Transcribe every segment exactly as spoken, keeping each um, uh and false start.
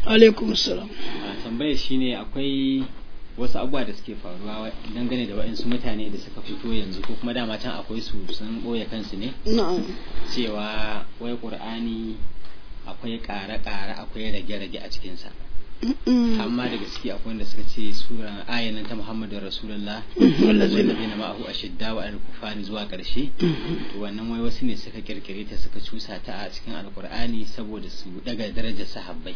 alaikum salam. Tambayar shine akwai wasu abubuwa da suke faruwa dangane da waɗansu mutane da suka fito yanzu ko kuma dama can akwai su sun ɓoye kansu ne cewa wai ƙur'ani akwai ƙare-ƙare akwai rage-rage a cikinsa. Amma daga ciki akwai wanda suka ce sura ayanan ta Muhammadu Rasulullah wallazina ma'ahu ashidda wa al-kufari zuwa ƙarshe, to wannan wai wasu ne suka kirkire ta suka cusa ta a cikin alƙur'ani saboda su daga darajar sahabbai.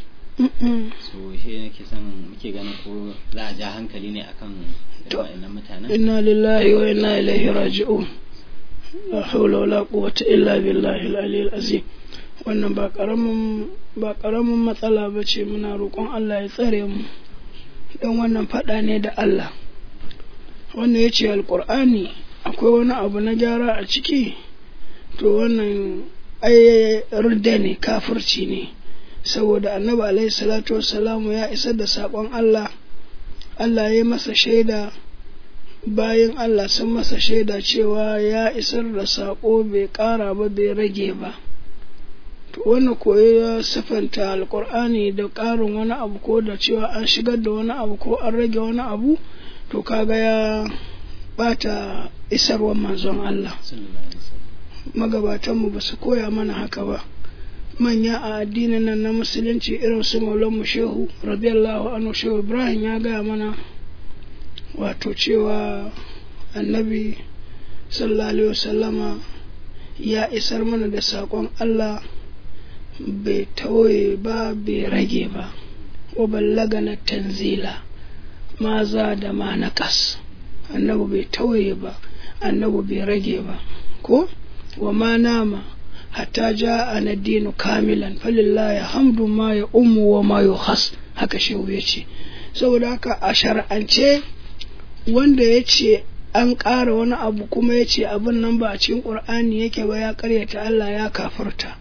So shi nake son muke ganin ko za a ja hankali ne akan waɗannan mutanen. Inna lillahi wa inna ilaihi raji'un. La hawla wala quwwata illa billahi al-aliyyil azim. Wannan ba karamin ba karamin matsala bace, muna roƙon Allah ya tsare mu dan wannan fada ne da Allah. Wanda yace alqur'ani akwai wani abu na gyara a ciki, to wannan ai rudda ne, kafirci ne. Saboda annabi alaihi salatu wassalamu ya isar da saƙon Allah, Allah ya masa shaida, bayan Allah sun masa shaida cewa ya isar da saƙo bai ƙara ba bai rage ba. To wannan koyi ya sifanta alƙur'ani da ƙarin wani abu ko da cewa an shigar da wani abu ko an rage wani abu, to kaga ya bata isarwar manzon Allah. Magabatanmu ba su koya mana haka ba. Manya a addinin nan na musulunci irin su Maulanmu Shehu radiyallahu anhu, Shehu Ibrahim ya gaya mana wato cewa annabi sallallahu alaihi wasallama ya isar mana da saƙon Allah, bai tauye ba bai rage ba. Wa ballagana tanzila ma za da ma nakas, annabi bai tauye ba, annabi bai rage ba. Ko wa ma nama hatta ja'a ad-dinu kamilan falillahi hamdu ma ya ummu wa ma yuhas, haka shehu yace. Saboda haka a shar'ance wanda yace an ƙara wani abu kuma yace abin nan ba a cikin Qur'ani yake ba, ya ƙaryata Allah, ya kafirta.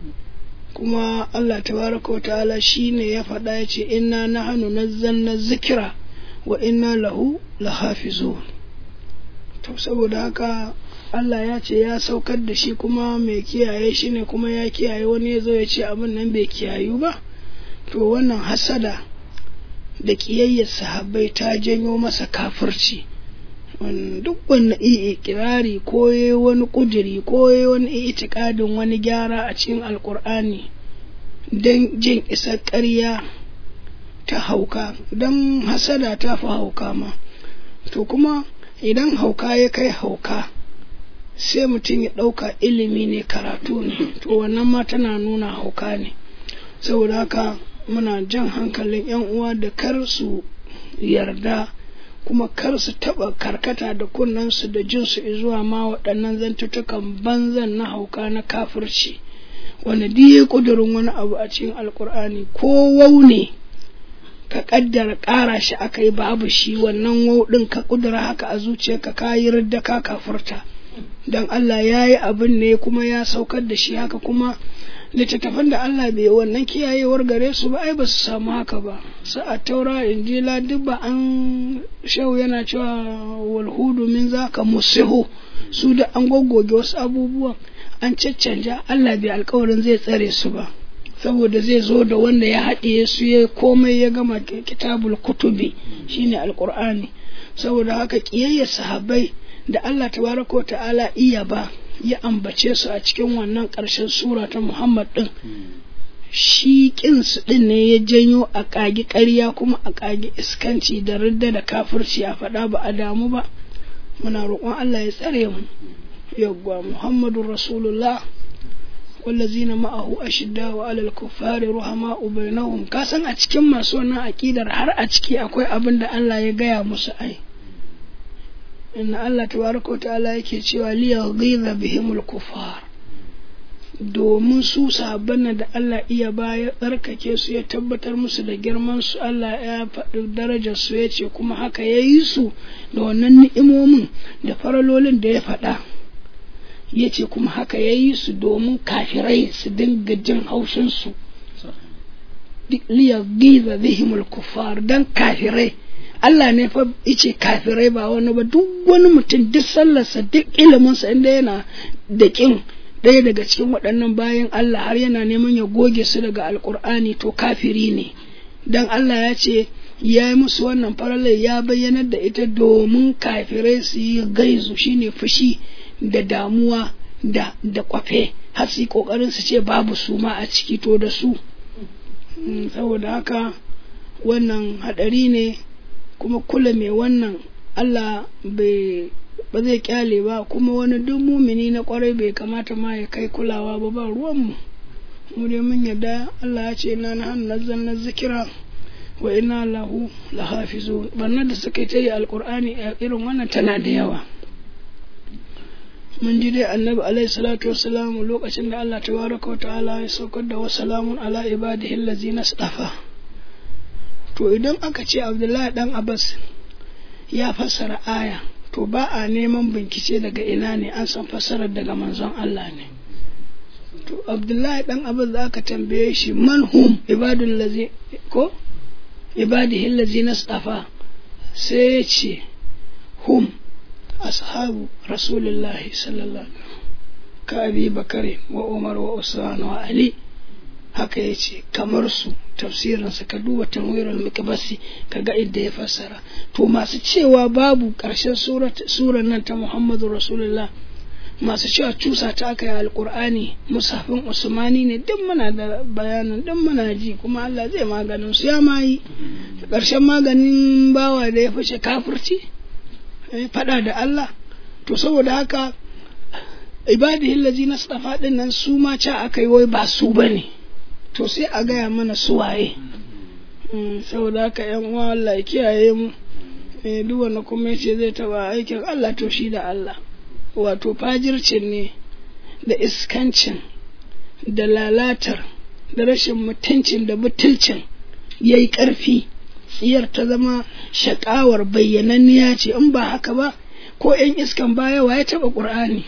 Kuma Allah tabaraka wa ta'ala shine ya faɗa yace inna nahnu nazzalna dhikra wa inna lahu lahafizun. To saboda haka Allah ya ce ya saukar da shi kuma mai kiyaye shi ne, kuma ya kiyaye wani ya zo ya ce abin nan bai kiyayu ba. To wannan hasada da kiyayyar sahabbai ta janyo masa kafirci. Duk wani ikirari ko wani kudiri ko wani itikadin wani gyara a cikin alkur'ani don jin isar ƙarya ta hauka, don hasada ta fi hauka ma. To kuma idan hauka ya kai hauka, sai mutum ya ɗauka ilimi ne, karatu ne, to wannan ma tana nuna hauka ne. Saboda haka muna jan hankalin yan uwa da kar su yarda kuma kar su taɓa karkata da kunnensu da jinsu zuwa ma waɗannan zantutukan banzan na hauka na kafirci, wanda diye ƙudurin wani abu a cikin alkur'ani ko wau ne ka ƙaddara ƙara shi aka yi babu shi, wannan wau ɗin ka ƙudura haka a zuciyarka ka yi ridda ka kafirta. Dan Allah ya yi abin ne kuma ya saukar da shi haka, kuma littattafan da Allah bai wannan kiyayewar gare su ba ai ba su samu haka ba. Sa'a taura injila duk ba an shau yana cewa walhudu min zaka musihu, su da an goggoge wasu abubuwan an caccanja, Allah bai alƙawarin zai tsare su ba, saboda zai zo da wanda ya haɗiye su ya komai ya gama kitabul kutubi shine alƙur'ani. Saboda haka kiyayyar sahabbai da Allah tabaraka wa ta'ala iya ba ya ambace su a cikin wannan ƙarshen sura ta Muhammad din, shi kin su din ne ya janyo a kagi ƙarya kuma a kagi iskanci da ridda da kafirci a faɗa ba a damu ba. Muna roƙon Allah ya tsare mu. Yawwa Muhammadur Rasulullah wallazina ma'ahu ashidda wa 'alal kuffari ruhama'u bainahum. Ka san a cikin masu wannan akidar har a ciki akwai abin da Allah ya gaya musu ai. Inna Allah tabaraka wa ta'ala yake cewa liyaghiza bihimul kufar, domin su sahabban da Allah iya baya tsarkake su ya tabbatar musu da girman su, Allah ya faɗi darajar su yace kuma haka yayi su da wannan ni'imomin da faralolin da ya faɗa, yace kuma haka yayi su domin kafirai su dinga jin haushin su. Liyaghiza bihimul kufar, dan kafirai Allah ne fa yace kafirai ba wani ba, duk wani mutum duk sallarsa duk iliminsa inda yana da kin ɗaya daga cikin waɗannan bayan Allah har yana neman ya goge su daga alkur'ani to kafiri ne. dan Allah ya ce ya yi musu wannan faralai ya bayyanar da ita domin kafirai su yi gaizu shine fushi da damuwa da da kwafe har su yi kokarin su ce babu su ma a ciki to da su saboda haka wannan hadari ne kuma kula mai wannan Allah bai ba zai kyale ba kuma wani duk mumini na kwarai bai kamata ma ya kai kulawa ba ba ruwanmu mu dai mun yadda Allah ya ce na na nazzalna zikira wa inna lahu lahafizun bannan da suka yi alqur'ani irin wannan tana da yawa mun ji dai annabi alaihi salatu wassalam lokacin da Allah tabaraka wa ta'ala ya saukar da wasalamun ala ibadihi allazina istafa to idan aka ce Abdullahi dan Abbas ya fassara aya to ba a neman bincike daga ina ne an san fassarar daga manzon Allah ne to Abdullahi dan Abbas za ka tambaye shi man hum ibadul lazi ko ibadihi allazina istafa sai ya ce hum ashabu rasulillahi sallallahu alaihi wasallam ka Abi Bakari wa Umar wa Usman wa Ali haka yace kamar su tafsirin sa ka duba tanwirul mikbasi kaga inda ya fassara to masu cewa babu karshen surat suran nan ta Muhammadu Rasulullah masu cewa cusa ta aka yi alqur'ani musafin Usmani ne duk muna da bayanan duk muna ji kuma Allah zai maganin su ya mai karshen maganin bawa da ya fice kafirci fada da Allah to saboda haka ibadihi allazina istafa din nan su ma ca akai wai ba su bane to sai a gaya mana su waye saboda haka yan uwa Allah ya kiyaye mu duk wanda kuma yace zai taba aikin Allah to shi da Allah wato fajircin ne da iskancin da lalatar da rashin mutuncin da butulcin yayi karfi tsiyar ta zama shakawar bayyananniya ce in ba haka ba ko yan iskan baya wa ya taba Qur'ani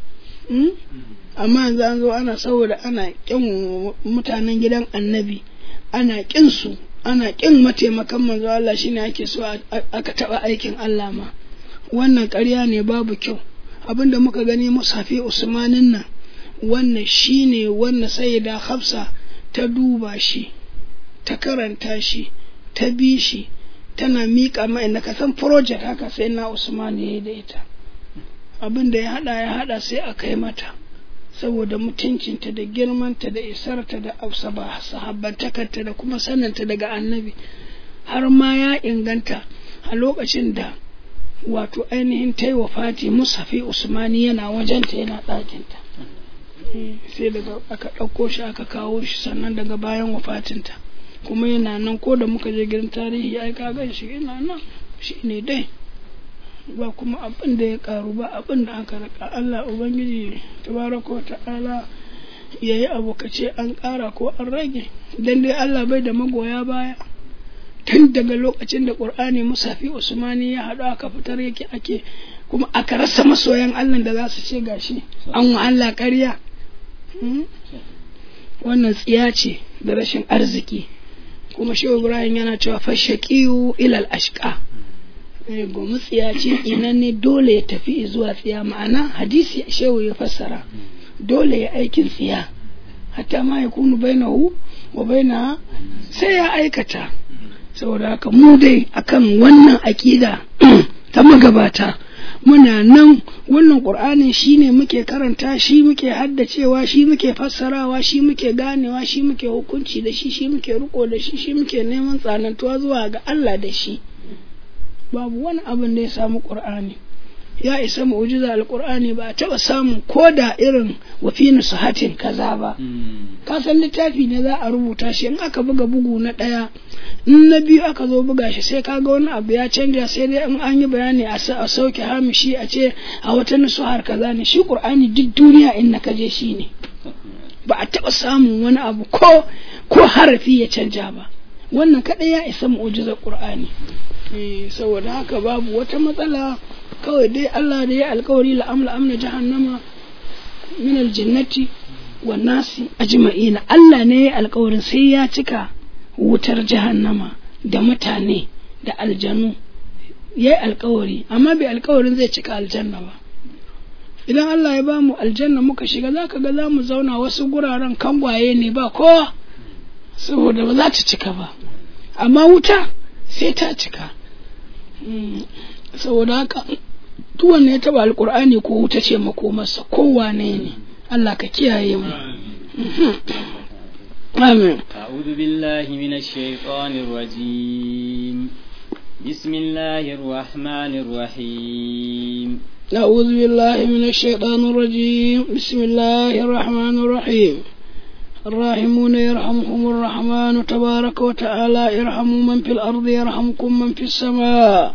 amma yanzu an zo ana saboda ana kin mutanen gidan annabi ana kin su ana kin mataimakan manzo Allah shine ake so aka taba aikin Allah ma wannan ƙarya ne babu kyau abinda muka gani musafi Usmanin nan wannan shine wannan sayyida Hafsa ta duba shi ta karanta shi ta bi shi tana miƙa mai na kasan project haka sai na Usman ya yi da ita abinda ya hada ya hada sai a kai mata saboda mutuncinta da girmanta da isarta da ausaba sahabbantakarta da kuma saninta daga annabi har ma ya inganta a lokacin da wato ainihin ta yi wafati musafi Usmani yana wajenta yana ɗakinta sai daga aka ɗauko shi aka kawo shi sannan daga bayan wafatinta kuma yana nan ko da muka je gidan tarihi ai ka gan shi yana nan shi ne dai ba kuma abin da ya karu ba abin da aka raka Allah ubangiji tabaraka ta'ala yayi abu kace an kara ko an rage dan dai Allah bai da magoya baya tun daga lokacin da Qur'ani musafi Usmani ya hadu aka fitar yake ake kuma aka rasa masoyan Allah da za su ce gashi an wa Allah ƙarya wannan tsiya ce da rashin arziki kuma Shehu Ibrahim yana cewa fashaqiyu ila al-ashqa eh gomu tsiya ce inan ne dole ya tafi zuwa tsiya ma'ana hadisi Shehu ya fassara dole ya aikin tsiya hatta ma yakunu bainahu wa bainaha sai ya aikata saboda haka mu dai akan wannan akida ta magabata muna nan wannan Qur'anin shine muke karanta shi muke haddacewa shi muke fassarawa shi muke ganewa shi muke hukunci da shi shi muke riko da shi shi muke neman tsanantuwa zuwa ga Allah da shi babu wani abin da ya samu Qur'ani ya isa mu'jiza al-Qur'ani ba a taba samu koda irin wafinu sahatin kaza ba ka san littafi ne za a rubuta shi in aka buga bugu na daya in na biyu aka zo buga shi sai kaga wani abu ya canja sai dai in an yi bayani a sauke hamishi a ce a wata nusuhar kaza ne shi Qur'ani duk duniya in na kaje shi ne ba a taba samun wani abu ko ko harafi ya canja ba wannan kadai ya isa mu'jizar Qur'ani eh saboda haka babu wata matsala kawai dai Allah da ya alkawari la amla amna jahannama min aljannati wan nasi ajma'ina Allah ne ya alkawarin sai ya cika wutar jahannama da mutane da aljanu yayi alkawari amma bai alkawarin zai cika aljanna ba idan Allah ya bamu aljanna muka shiga zaka ga zamu zauna wasu guraren kangwaye ne ba kowa saboda ba za ta cika ba amma wuta sai ta cika. Saboda haka duk wanda ya taba alkur'ani ko wuta ce makomarsa kowane ne. Allah ka kiyaye mu. Amin. A'udhu billahi minash shaitanir rajim. Bismillahir rahmanir rahim. أعوذ بالله من الشيطان الرجيم. بسم الله الرحمن الرحيم. الراحمون يرحمهم الرحمن تبارك وتعالى ارحموا من في الأرض يرحمكم من في السماء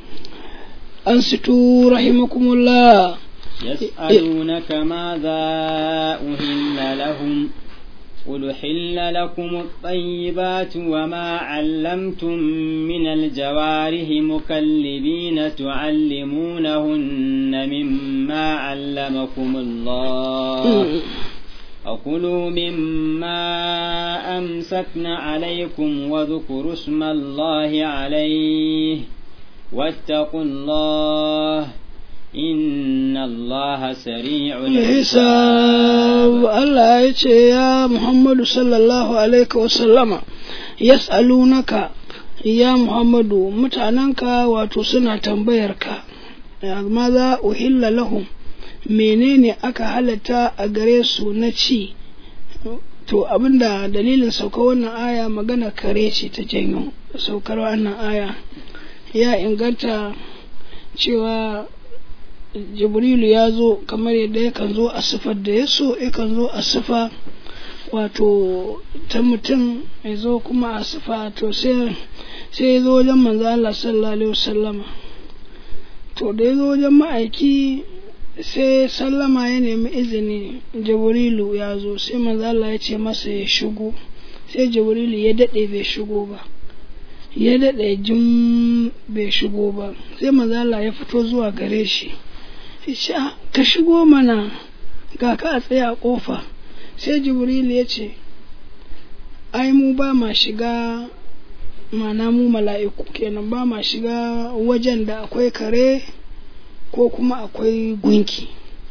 أنصتوا رحمكم الله. يسألونك ماذا أهل لهم قل أحل لكم الطيبات وما علمتم من الجوارح مكلبين تعلمونهن مما علمكم الله فكلوا مما أمسكن عليكم واذكروا اسم الله عليه واتقوا الله إن الله سريع الحساب. الله يتي يا محمد صلى الله عليه وسلم يسألونك يا محمد متعننك وتسنى تنبيرك ماذا أحل لهم menene aka halatta a gare su na ci. To abinda dalilin sauka wannan aya magana kare ce ta janyo saukar wannan aya. Ya inganta cewa Jibrilu ya zo kamar yadda yakan zo a sifar da ya so, yakan zo a sifa wato ta mutum, ya zo kuma a sifa to sai ya zo wajen manzo Allah sallallahu alaihi wasallama. To da ya zo wajen ma'aiki sai sallama ya nemi izini, Jibrilu ya zo, sai manzo Allah ya ce masa ya shigo. Sai Jibrilu ya dade bai shigo ba, ya dade jin bai shigo ba. Sai manzo Allah ya fito zuwa gare shi, ya ka shigo mana, ga ka a tsaye a kofa. Sai Jibrilu ya ce ai mu ba ma shiga, mana mu mala'iku kenan ba ma shiga wajen da akwai kare ko kuma akwai gunki.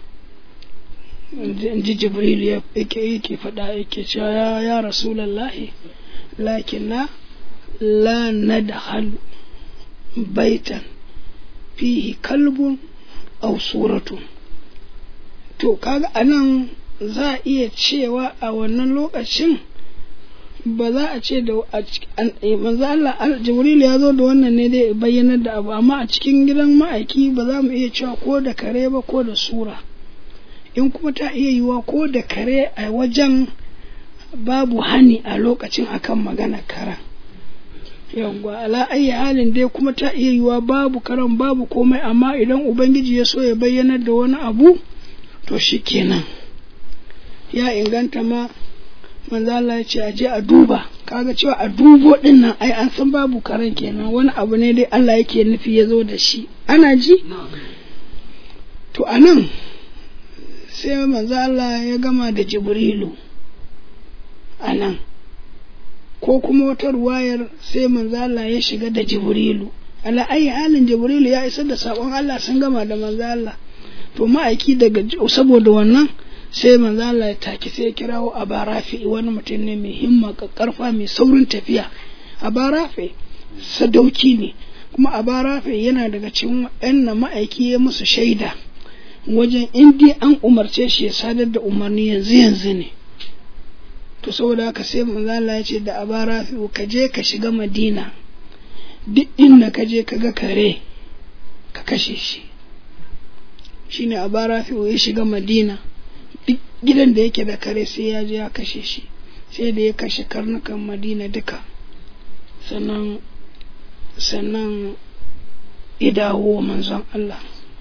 Inji Jibril ya yake yake faɗa yake cewa ya, ya Rasulallahi lakinna la nadhal baitan fihi kalbun aw suratun. To kaga anan za a iya cewa a wannan lokacin ba za a ce da manzo Allah Jibril ya zo da wannan ne dai bayyanar da abu, amma a cikin gidan ma'aiki ba za mu iya cewa ko da kare ba ko da sura. In kuma ta iya yiwa ko da kare a wajen babu hani a lokacin akan magana karan. Yawwa ala ayi halin dai kuma ta iya yiwa babu karan babu komai, amma idan Ubangiji ya so ya bayyanar da wani abu to shikenan. Ya inganta ma manzo Allah ya ce a je a duba, kaga cewa a dubo din nan ai an san babu karen kenan, wani abu ne dai Allah yake nufi ya zo da shi. Ana ji? To anan sai manzo Allah ya gama da Jibrilu anan, ko kuma wata ruwayar sai manzo Allah ya shiga da Jibrilu. Ala ayi halin Jibrilu ya isar da sakon Allah, sun gama da manzo Allah. To ma'aiki daga saboda wannan sai manzo Allah ya taki sai ya kirawo Abarafi, wani mutum ne mai himma karfa mai saurin tafiya. Abarafi sadauki ne, kuma Abarafi yana daga cikin waɗannan ma'aiki ya musu shaida wajen indi an umarce shi ya sadar da umarni yanzu yanzu ne. To saboda haka sai manzo Allah ya ce da Abarafi ka je ka shiga Madina, duk inda ka je ka ga kare ka kashe shi. Shine Abarafi ya shiga Madina, duk gidan da yake da kare sai ya je ya kashe shi. Sai da ya kashe karnukan Madina duka, sannan sannan ya dawo manzon Allah.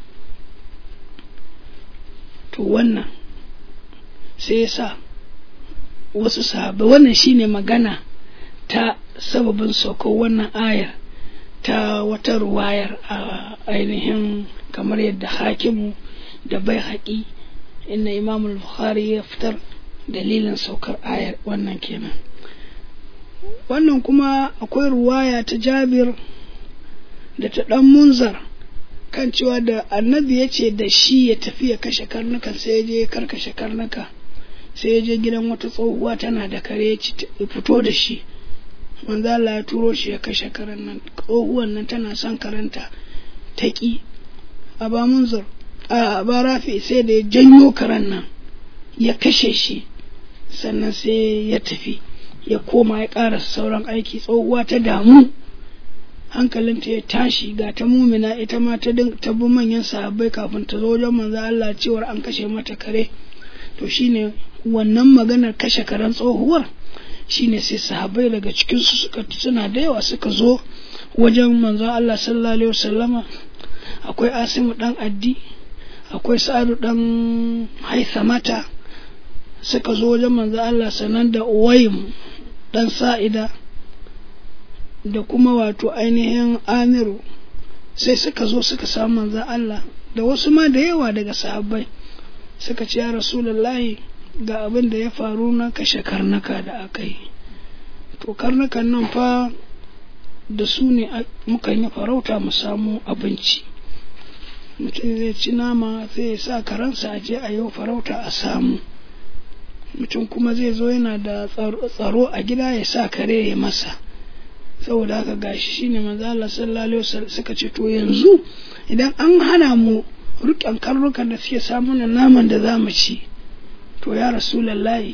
To wannan sai ya sa wasu sahabbai, wannan shine magana ta sababin saukar wannan ayar ta wata ruwayar a ainihin kamar yadda Hakimu da Baihaqi inna Imam al-Bukhari ya fitar dalilin saukar ayar wannan kenan. Wannan kuma akwai ruwaya ta Jabir da ta dan Munzar kan cewa da annabi ya ce da shi ya tafi ya kashe karnukan, sai ya je ya karkashe karnuka, sai ya je gidan wata tsohuwa tana da kare ya fito da shi manzo Allah ya turo shi ya kashe karen nan. Tsohuwan nan tana son karanta ta ki Aba Munzir a Aba Rafi sai da ya janyo karen nan ya kashe shi, sannan sai ya tafi ya koma ya ƙara sauran aiki. Tsohuwa ta damu, hankalinta ya tashi, ga ta mumina ita ma ta bi manyan sahabbai kafin ta zo wajen manzo Allah cewar an kashe mata kare. To shine wannan maganar kashe karen tsohuwar, shine sai sahabbai daga cikin su suka suna da yawa suka zo wajen manzo Allah sallallahu alaihi wasallama. Akwai Asimu dan Addi, akwai Sa'adu dan Haithamata, suka zo wajen manzo Allah, sanan da Uwaym dan Sa'ida da kuma wato ainihin Amiru, sai suka zo suka samu manzo Allah da wasu ma da yawa daga sahabbai. Suka ce ya Rasulullahi ga abin da ya faru na kashe karnuka da aka yi. To karnukan nan fa da su ne mukan yi farauta mu samu abinci. Mutum zai ci nama sai ya sa karansa a je a yi farauta a samu. Mutum kuma zai zo yana da tsaro a gida ya sa kare ya masa. Saboda haka gashi shine manzo Allah sallallahu alaihi wasallam suka ce to yanzu idan an hana mu rukan karnukan da suke samu naman da zamu ci, to ya Rasulullahi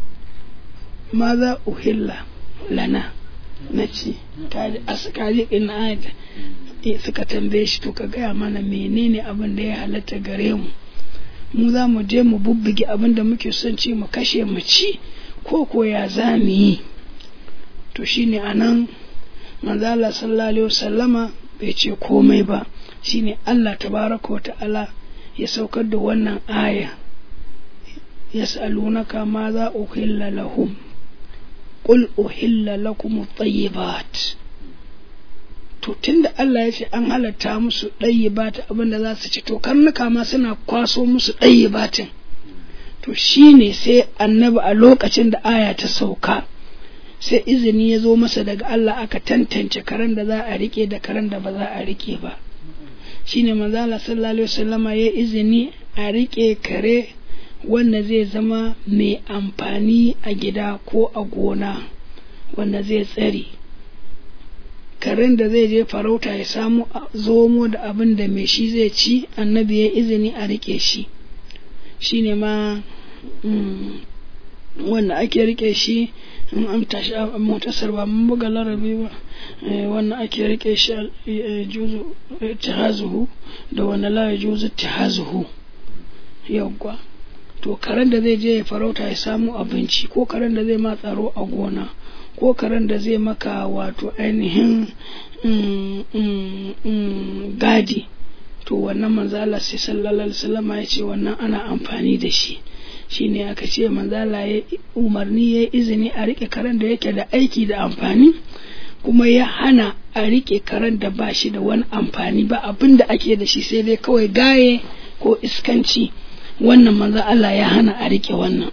ma za uhilla lana naci kaji askali in ayat suka tambaye shi to ka gaya mana menene abin da ya halatta gare mu, mu za mu je mu bubbuge abin da muke son ci mu kashe mu ci ko ko ya za mu yi. To shine anan manzo Allah sallallahu alaihi wasallama bai ce komai ba. Shine Allah tabaraka wa ta'ala ya saukar da wannan aya, yas'alunaka ma za uhilla lahum qul uhilla lakum at-tayyibat. To tunda Allah ya ce an halatta musu ɗayyibat abinda za su ci, to karnuka ma suna kwaso musu ɗayyibatin. To shine sai annabi a lokacin da aya ta sauka sai izini ya zo masa daga Allah, aka tantance karen da za a rike da karen da ba za a rike ba. Shine manzo Allah sallallahu alaihi wasallama ya izini a rike kare wanda zai zama mai amfani a gida ko a gona, wanda zai tsare. Karen da zai je farauta ya samu zomo da abin da mai shi zai ci, annabi ya izini a rike shi. Shine ma mm, wanda ake rike shi in an tashi a motasar ba mun buga larabi ba, wanda ake rike shi juzu tihazuhu da wanda la juzu tihazuhu. Yawwa, to karen da zai je ya farauta ya samu abinci, ko karen da zai ma tsaro a gona, ko karen da zai maka wato ainihin mm, mm, mm, gadi, to wannan manzo Allah sai sallallahu alaihi wasallam ya ce wannan ana amfani da shi. Shine aka ce manzo Allah ya umarni ya izini a rike karen da yake da aiki da amfani, kuma ya hana a rike karen da ba shi da wani amfani ba, abin da ake da shi sai dai kawai gaye ko iskanci. Wannan manzo Allah ya hana a rike wannan.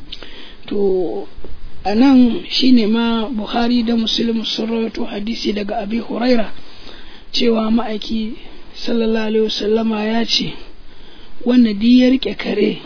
To anan shine ma Bukhari da Muslim sun rawaito hadisi daga Abi Huraira cewa ma'aiki sallallahu alaihi wasallama ya ce wanda di ya rike kare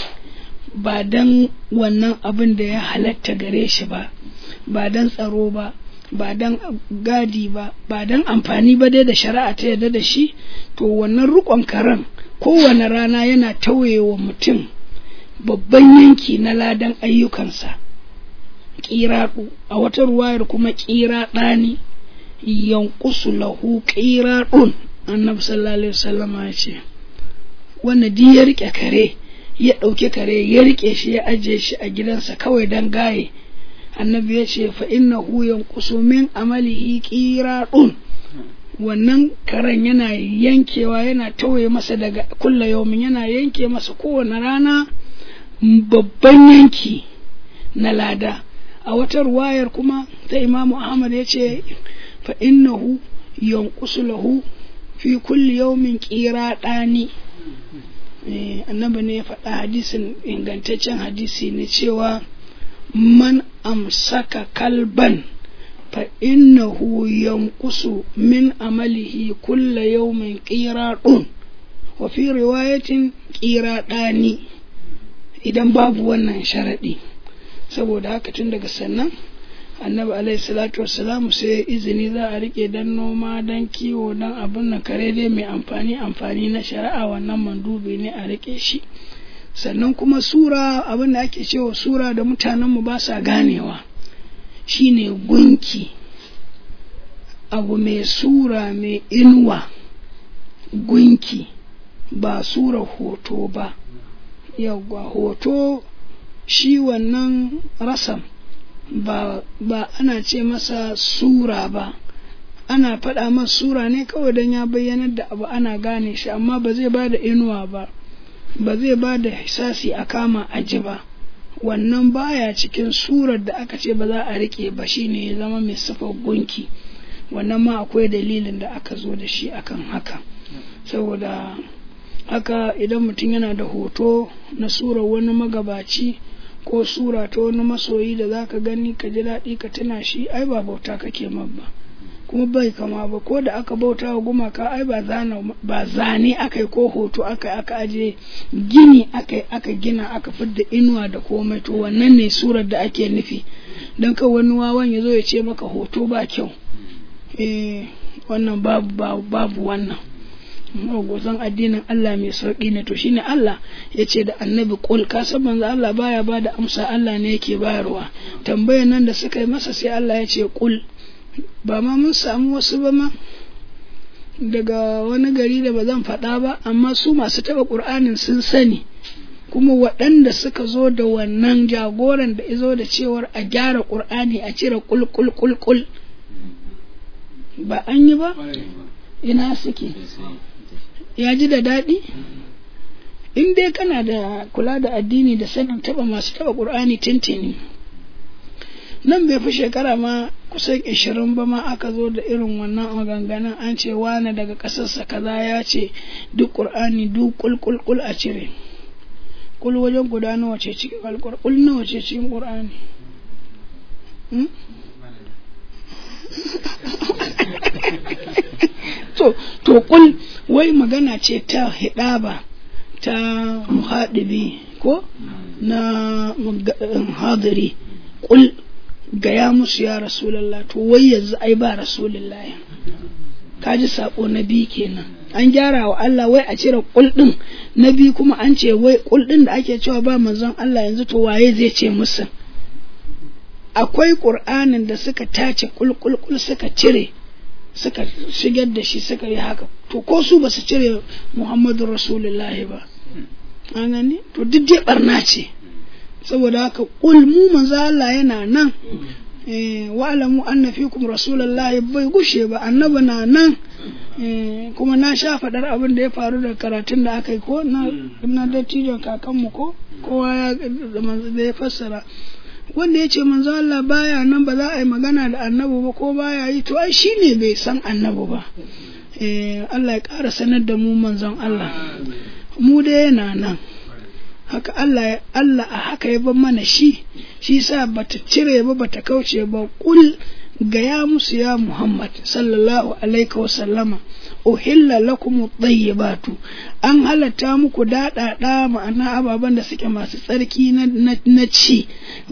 ba dan wannan abin da ya halatta gare shi ba, ba dan tsaro ba, ba dan gadi ba, ba dan amfani ba dai da shari'a ta yarda da shi, to wannan rukon karen kowane rana yana tauyewa mutum babban yanki na ladan ayyukansa. Ƙiraɗu a wata ruwayar kuma ƙiraɗani yankusu lahu ƙiraɗun. Annabi sallallahu alaihi wasallam ya ce wanda di ya rike kare, ya ɗauki kare ya rike shi ya ajiye shi a gidansa kawai dan gaye, annabi ya ce fa innahu yanqusu min amalihi qiradun. Wannan karen yana yankewa, yana tauye masa daga kullu yawmin, yana yanke masa kowane rana babban yanki na lada. A wata ruwayar kuma ta Imam Ahmad ya ce fa innahu yanqusu lahu fi kulli yawmin qiradani. Eh, annabi ne ya faɗa hadisin, ingantaccen hadisi ne, cewa man amsaka kalban fa innahu yanqusu min amalihi kulla yawmin qiradun, wa fi riwayatin qiradani, idan babu wannan sharadi. Saboda haka tun daga sannan annabi alaihi salatu wassalamu sai izini za a rike dan noma dan kiwo dan abin nan kare dai mai amfani amfani na shari'a wannan mandubi ne a rike shi. Sannan kuma sura abin da ake cewa sura da mutanenmu ba sa ganewa shine gunki, abu mai sura mai inuwa, gunki ba sura hoto ba. Yawwa hoto shi wannan rasam ba, ba ana ce masa sura ba, ana faɗa masa sura ne kawai don ya bayyanar da abu ana gane shi, amma ba zai ba da inuwa ba, ba zai ba da hisasi a kama aji ba. Wannan baya cikin surar da aka ce ba za a rike ba, shine ya zama mai sifar gunki. Wannan ma akwai dalilin da aka zo da shi akan haka. Saboda haka idan mutum yana da hoto na surar wani magabaci ko sura ta wani masoyi da zaka gani ka ji daɗi ka tuna shi, ai ba bauta kake mabba, kuma bai kama ba. Ko da aka bauta wa gumaka ai ba zana ba zane akai ko hoto akai aka aje, gini akai aka gina aka fidda inuwa da komai, to wannan ne surar da ake nufi. Dan ka wani wawan ya zo ya ce maka hoto ba kyau, eh wannan babu babu, babu wannan gozan addinin Allah mai sauki ne. To shine Allah ya ce da annabi kul, ka san manzo Allah baya ba da amsa, Allah ne yake bayarwa. Tambayar nan da suka yi masa sai Allah ya ce kul. Ba ma mun samu wasu ba ma daga wani gari da ba zan faɗa ba, amma su masu taɓa ƙur'anin sun sani, kuma waɗanda suka zo da wannan jagoran da izo da cewar a gyara ƙur'ani a cire kul kul kul kul, ba an yi ba? Ina suke? Ya ji da daɗi? In dai kana da kula da addini da sanin taɓa masu taɓa ƙur'ani tintini, nan bai fi shekara ma kusan ishirin ba ma aka zo da irin wannan maganganun, an ce wane daga ƙasarsa kaza ya ce duk ƙur'ani duk kulkulkul a cire. Kul wajen guda nawa ce cikin alƙur, kul nawa ce cikin ƙur'ani? to to kul wai magana ce ta hidaba ta muhadibi ko na hadiri. Kul gaya musu ya Rasulallah, to wai yanzu ai ba Rasulullah, kaji sako na biyu kenan. An gyara wa Allah wai a cire kul din, na biyu kuma an ce wai kul din da ake cewa ba manzon Allah yanzu, to waye zai ce musu? Akwai Qur'anin da suka tace kul kul kul suka cire, suka shigar da shi suka yi haka, to ko su ba su cire Muhammadu Rasulullah ba, an gani? To duk dai barna ce. Saboda haka kul mu manzo Allah yana nan, eh wa alamu anna fikum rasulullahi bai gushe ba, annabi na nan. Eh kuma na sha fadar abin da ya faru da karatun da aka yi ko na na dattijon kakanmu ko kowa ya da ya fassara, wanda ya ce manzo Allah baya nan ba za a yi magana da annabi ba ko baya yi, to ai shine bai san annabi ba. Eh Allah ya ƙara sanar da mu manzon Allah, mu dai yana nan. Haka Allah Allah a haka ya bar mana shi, shi sa bata cire ba bata kauce ba. Kul gaya musu ya Muhammad sallallahu alaihi wa sallama, uhilla lakum at-tayyibatu, an halatta muku daɗaɗa, ma'ana ababen da suke masu tsarki na, na, na ci,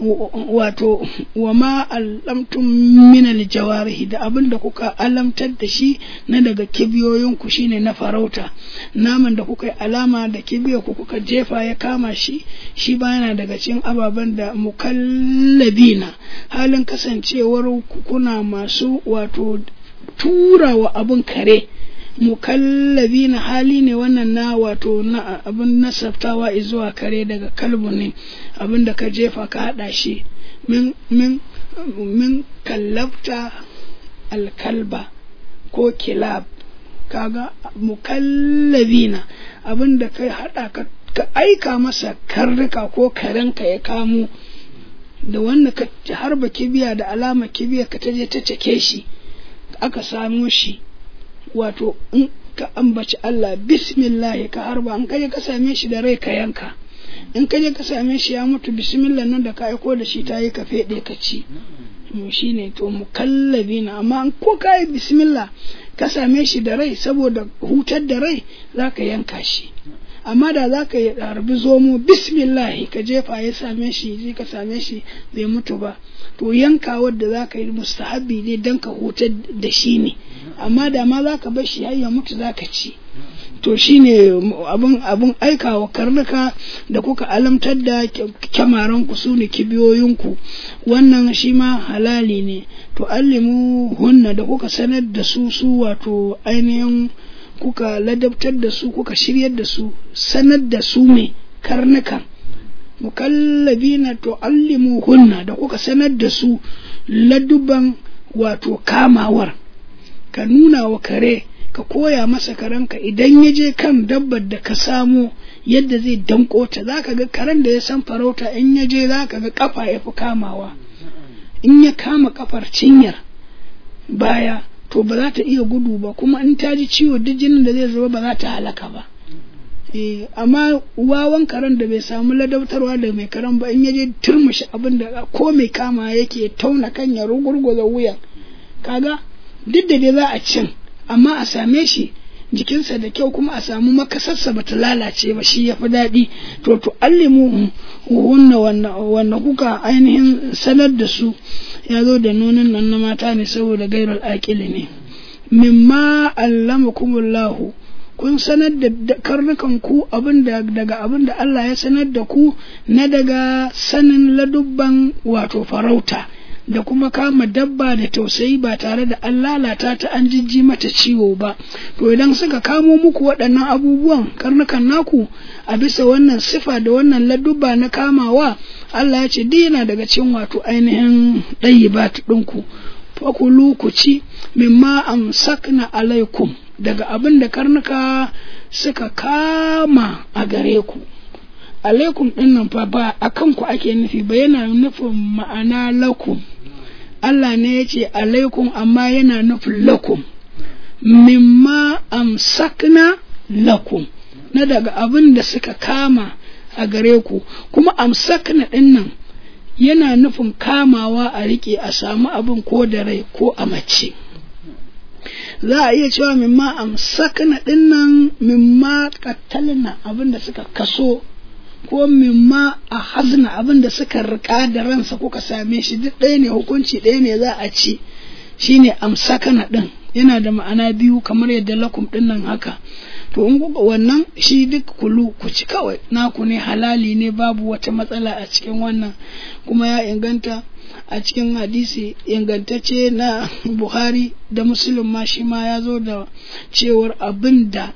wato wa ma alamtum min al-jawarihi, da abin da kuka alamtar da shi na daga kibiyoyinku shine na farauta, naman da kuka yi alama da kibiyo ku kuka jefa ya kama shi, shi ba yana daga cikin ababen da mukallabina, halin kasancewar kuna masu wato tura wa abin kare. Mukallabi na hali ne wannan na wato na abin nasabtawa zuwa kare, daga kalbu ne abin da ka jefa ka haɗa shi. min min min kallabta alkalba ko kilab, kaga mukallabina abin da ka haɗa ka, ka aika masa karnuka ko karenka ya kamo, da wanda ka harba kibiya da alama kibiya ka taje ta cake shi aka samu shi, wato in ka ambaci Allah bismillah ka harba, an kaje ka same shi da rai ka yanka, in kaje ka same shi ya mutu bismillah nan da ka aiko da shi tayi ka fede ka ci. Shine to mukallabina, amma ko kai bismillah ka same shi da rai saboda hutar da rai zaka yanka shi. amma da za ka yi harbi zomo bismillahi ka jefa ya same shi zai ka same shi bai mutu ba, to yankawar da za ka yi mustahabi ne don ka hutar da shi ne, amma da ma za ka bar shi har ya mutu za ka ci. To shi ne abin aikawa karnuka da kuka alamtar da kyamaranku su ne kibiyoyinku, wannan shi ma halali ne. To allimu hunna da kuka sanar da su su wato ainihin kuka ladabtar da su kuka shiryar da su, sanar da su ne karnukan. Mukallabina to allimu hunna da kuka sanar da su laduban wato kamawar, ka nuna wa kare ka koya masa karanka idan ya je kan dabbar da ka samo yadda zai danko ta, za ka ga karen da ya san farauta in ya je za ka ga kafa ya fi kamawa, in ya kama kafar cinyar baya to ba za ta iya gudu ba, kuma in ta ji ciwo duk jinin da zai zuba ba za ta halaka ba. Eh, amma wawan karen da bai samu ladautarwa da mai karen ba in ya je turmushi abin da ko mai kama yake tauna kan ya rugurguza wuyan, kaga duk da dai za a cin amma a same shi jikinsa da kyau kuma a samu makasarsa bata lalace ba, shi ya fi daɗi. To to allimu hunna wannan kuka ainihin sanar da su, ya zo da nunin nan na mata ne saboda gairar aƙili ne. Mimma allamakumullahu, kun sanar da karnukan ku abin da daga abin da Allah ya sanar da ku na daga sanin ladubban wato farauta da kuma kama dabba da tausayi ba tare da an lalata ta an jijji mata ciwo ba. To idan suka kamo muku waɗannan abubuwan karnukan naku a bisa wannan sifa da wannan ladubba na kamawa, Allah ya ce dina daga cikin wato ainihin ɗayyibat ɗinku, fakulu ku ci mimma amsakna alaikum daga abin da karnuka suka kama a gare ku. Alaikum ɗin nan fa ba a kanku ake nufi ba, yana nufin ma'ana lakum. Allah ne ya ce alaikum amma yana nufin lakum. Mimma amsakna lakum, na daga abin da suka kama a gare ku, kuma amsakna ɗin nan yana nufin kamawa a riƙe a samu abin ko da rai ko a mace. Za a iya cewa mimma amsakna ɗin nan mimma qatalna abin da suka kaso, ko mimma a hazna abin da suka rika da ransa kuka same shi, duk ɗaya ne, hukunci ɗaya ne za a ci, shine amsakana ɗin yana da ma'ana biyu kamar yadda lakum ɗin nan haka. To in wannan shi duk kulu ku ci kawai naku ne, halali ne, babu wata matsala a cikin wannan. Kuma ya inganta a cikin hadisi ingantacce na Buhari da Muslim ma shi ma ya zo da cewar abin da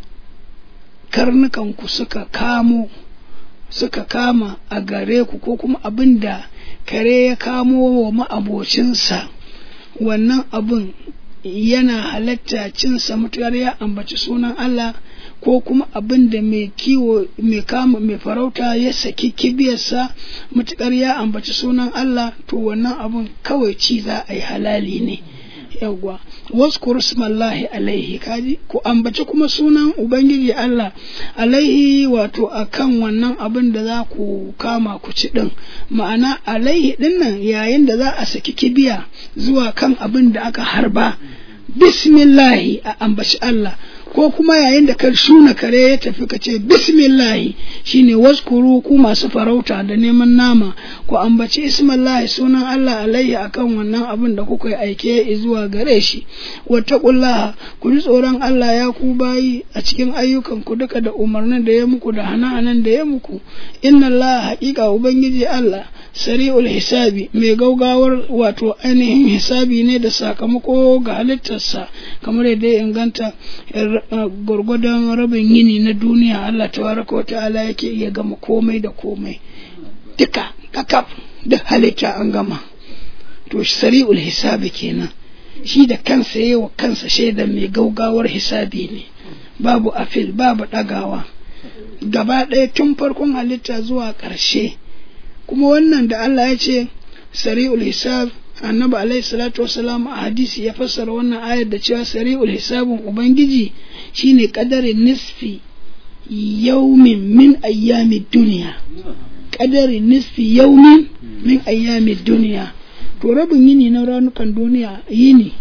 karnukanku suka kamo suka kama a gare ku, ko kuma abin da kare ya kamo wa ma'abocinsa, wannan abin yana halatta cinsa mutuwar ya ambaci sunan Allah, ko kuma abin da mai kiwo mai kama mai farauta ya saki kibiyarsa mutukar ya ambaci sunan Allah, to wannan abin kawai ci za a yi, halali ne. Yawwa waskuru smallahi alaihi, kaji ku ambaci kuma sunan ubangiji Allah alaihi, wato akan wannan abin da za ku kama ku ci din. Ma'ana alaihi din nan yayin da za a saki kibiya zuwa kan abin da aka harba, bismillahi a ambaci Allah, ko kuma yayin da ka shuna kare ya tafi ka ce bismillahi, shine waskuru ku masu farauta da neman nama ku ambaci ismallahi sunan Allah alaihi akan wannan abin da kuka aike zuwa gare shi. Wattaqullaha, ku ji tsoron Allah ya ku bayi a cikin ayyukan ku duka da umarnin da ya muku da hana-hanan da ya muku. Inna Allah, haqiqa ubangiji Allah, sari'ul hisabi, mai gaugawar wato ainihin hisabi ne da sakamako ga halittarsa, kamar yadda ya inganta gwargwadon rabin yini na duniya Allah tabaraka wa ta'ala yake iya gama komai da komai duka kakaf da halitta an gama. To sari'ul hisabi kenan, shi da kansa yayi wa kansa shaidan mai gaugawar hisabi ne, babu afil babu dagawa, gaba ɗaya tun farkon halitta zuwa ƙarshe. Kuma wannan da Allah ya ce sari'ul hisab, annabi alaihi salatu wasalam a hadisi ya fassara wannan ayar da cewa sari'ul hisabun ubangiji shine kadarin nisfi yaumin min ayyamid duniya, kadarin nisfi yaumin min ayyamid duniya. To rabin yini na ranukan duniya yini,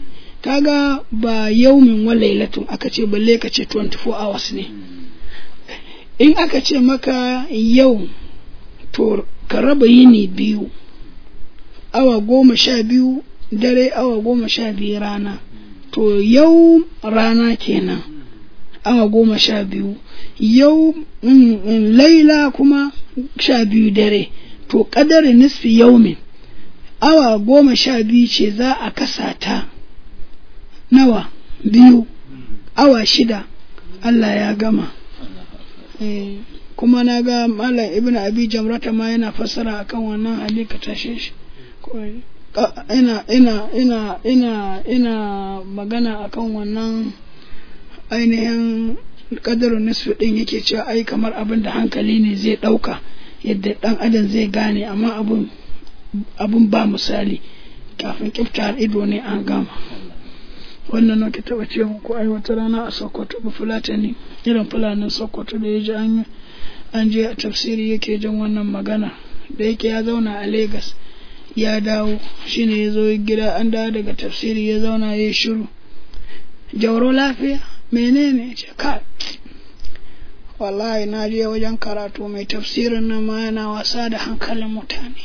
kaga ba yaumin wa lailatun aka ce balle ka ce twenty-four hours ne. in aka ce maka yau to ka raba yini biyu, awa goma sha biyu dare, awa goma sha biyu rana, to yau rana kenan awa goma sha biyu, yau mm, laila kuma sha biyu dare, to ƙadarin nisfi yaumin awa goma sha biyu ce za a kasa ta nawa biyu, awa shida Allah ya gama. E, kuma na ga Malam Ibn Abi Jamrata ma yana fassara akan wannan hali ka tashe shi. Ina ina ina ina ina magana akan wannan ainihin kadarin nisfi din yake cewa ai kamar abin da hankali ne zai dauka yadda dan adam zai gane, amma abun abun ba misali, kafin kiftar ido ne an gama. Wannan na ki taba ce muku ai wata rana a Sokoto ba Fulatani, irin Fulanin Sokoto da ya ji an an je a tafsiri yake jin wannan magana, da yake ya zauna a Lagos ya dawo, shine ya zo gida an dawo daga tafsiri ya zauna ya shiru. Jauro lafiya menene ce ka wallahi na je wajen karatu mai tafsirin nan ma yana wasa da hankalin mutane.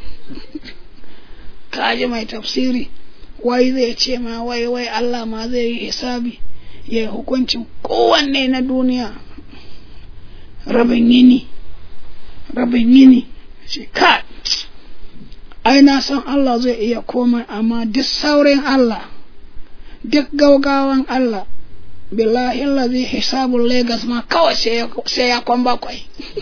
Kaji mai tafsiri wai zai ce ma wai wai Allah ma zai yi hisabi ya yi hukuncin kowanne na duniya rabin yini rabin yini ce ka ai na san Allah zai iya komai, amma duk saurin Allah duk gaugawan Allah billahi allazi hisabul Lagos ma kawai sai ya kwan bakwai.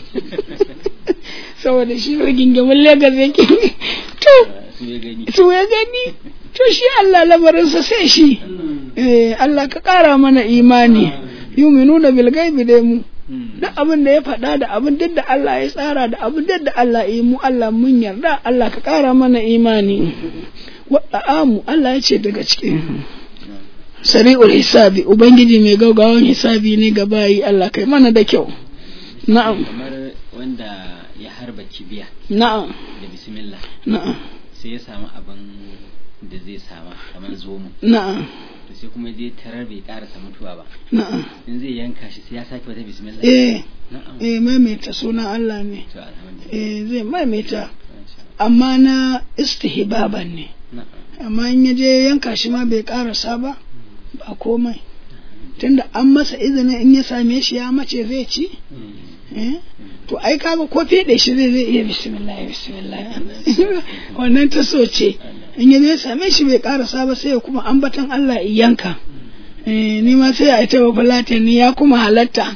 Saboda shi rigingimin Lagos yake to su ya gani to shi Allah lamarinsa sai shi. Eh Allah ka kara mana imani, yuminuna bil gaibi dai mu da abin da ya faɗa da abin da Allah ya tsara da abin da Allah ya yi mu Allah mun yarda. Allah ka kara mana imani. Wa'amu Allah ya ce daga cikin sari'ul hisabi, ubangiji mai gaugawan hisabi ne ga bayi. Allah kai mana da kyau. Na'am. Kamar wanda ya harba kibiya. Na'am. Da bismillah. Na'am. Sai ya samu abin da zai sama kamar zomo. Na'am. To sai kuma zai tarar bai karasa mutuwa ba. Na'am. In zai yanka shi sai ya sake wata bismillah. Eh. Na'am. Eh maimaita sunan Allah ne. To alhamdulillah. Eh zai maimaita. Amma na istihbaban ne. Na'am. Amma in yaje yanka shi ma bai karasa ba ba komai, tunda an masa izinin in ya same shi ya mace zai ci. Eh to ai kaga ko fede shi zai zai iya bismillah bismillah wannan ta so ce. In ya same shi bai karasa ba sai kuma ambatan Allah yanka. Eh ni ma sai a tawa Fulatani ya kuma halatta.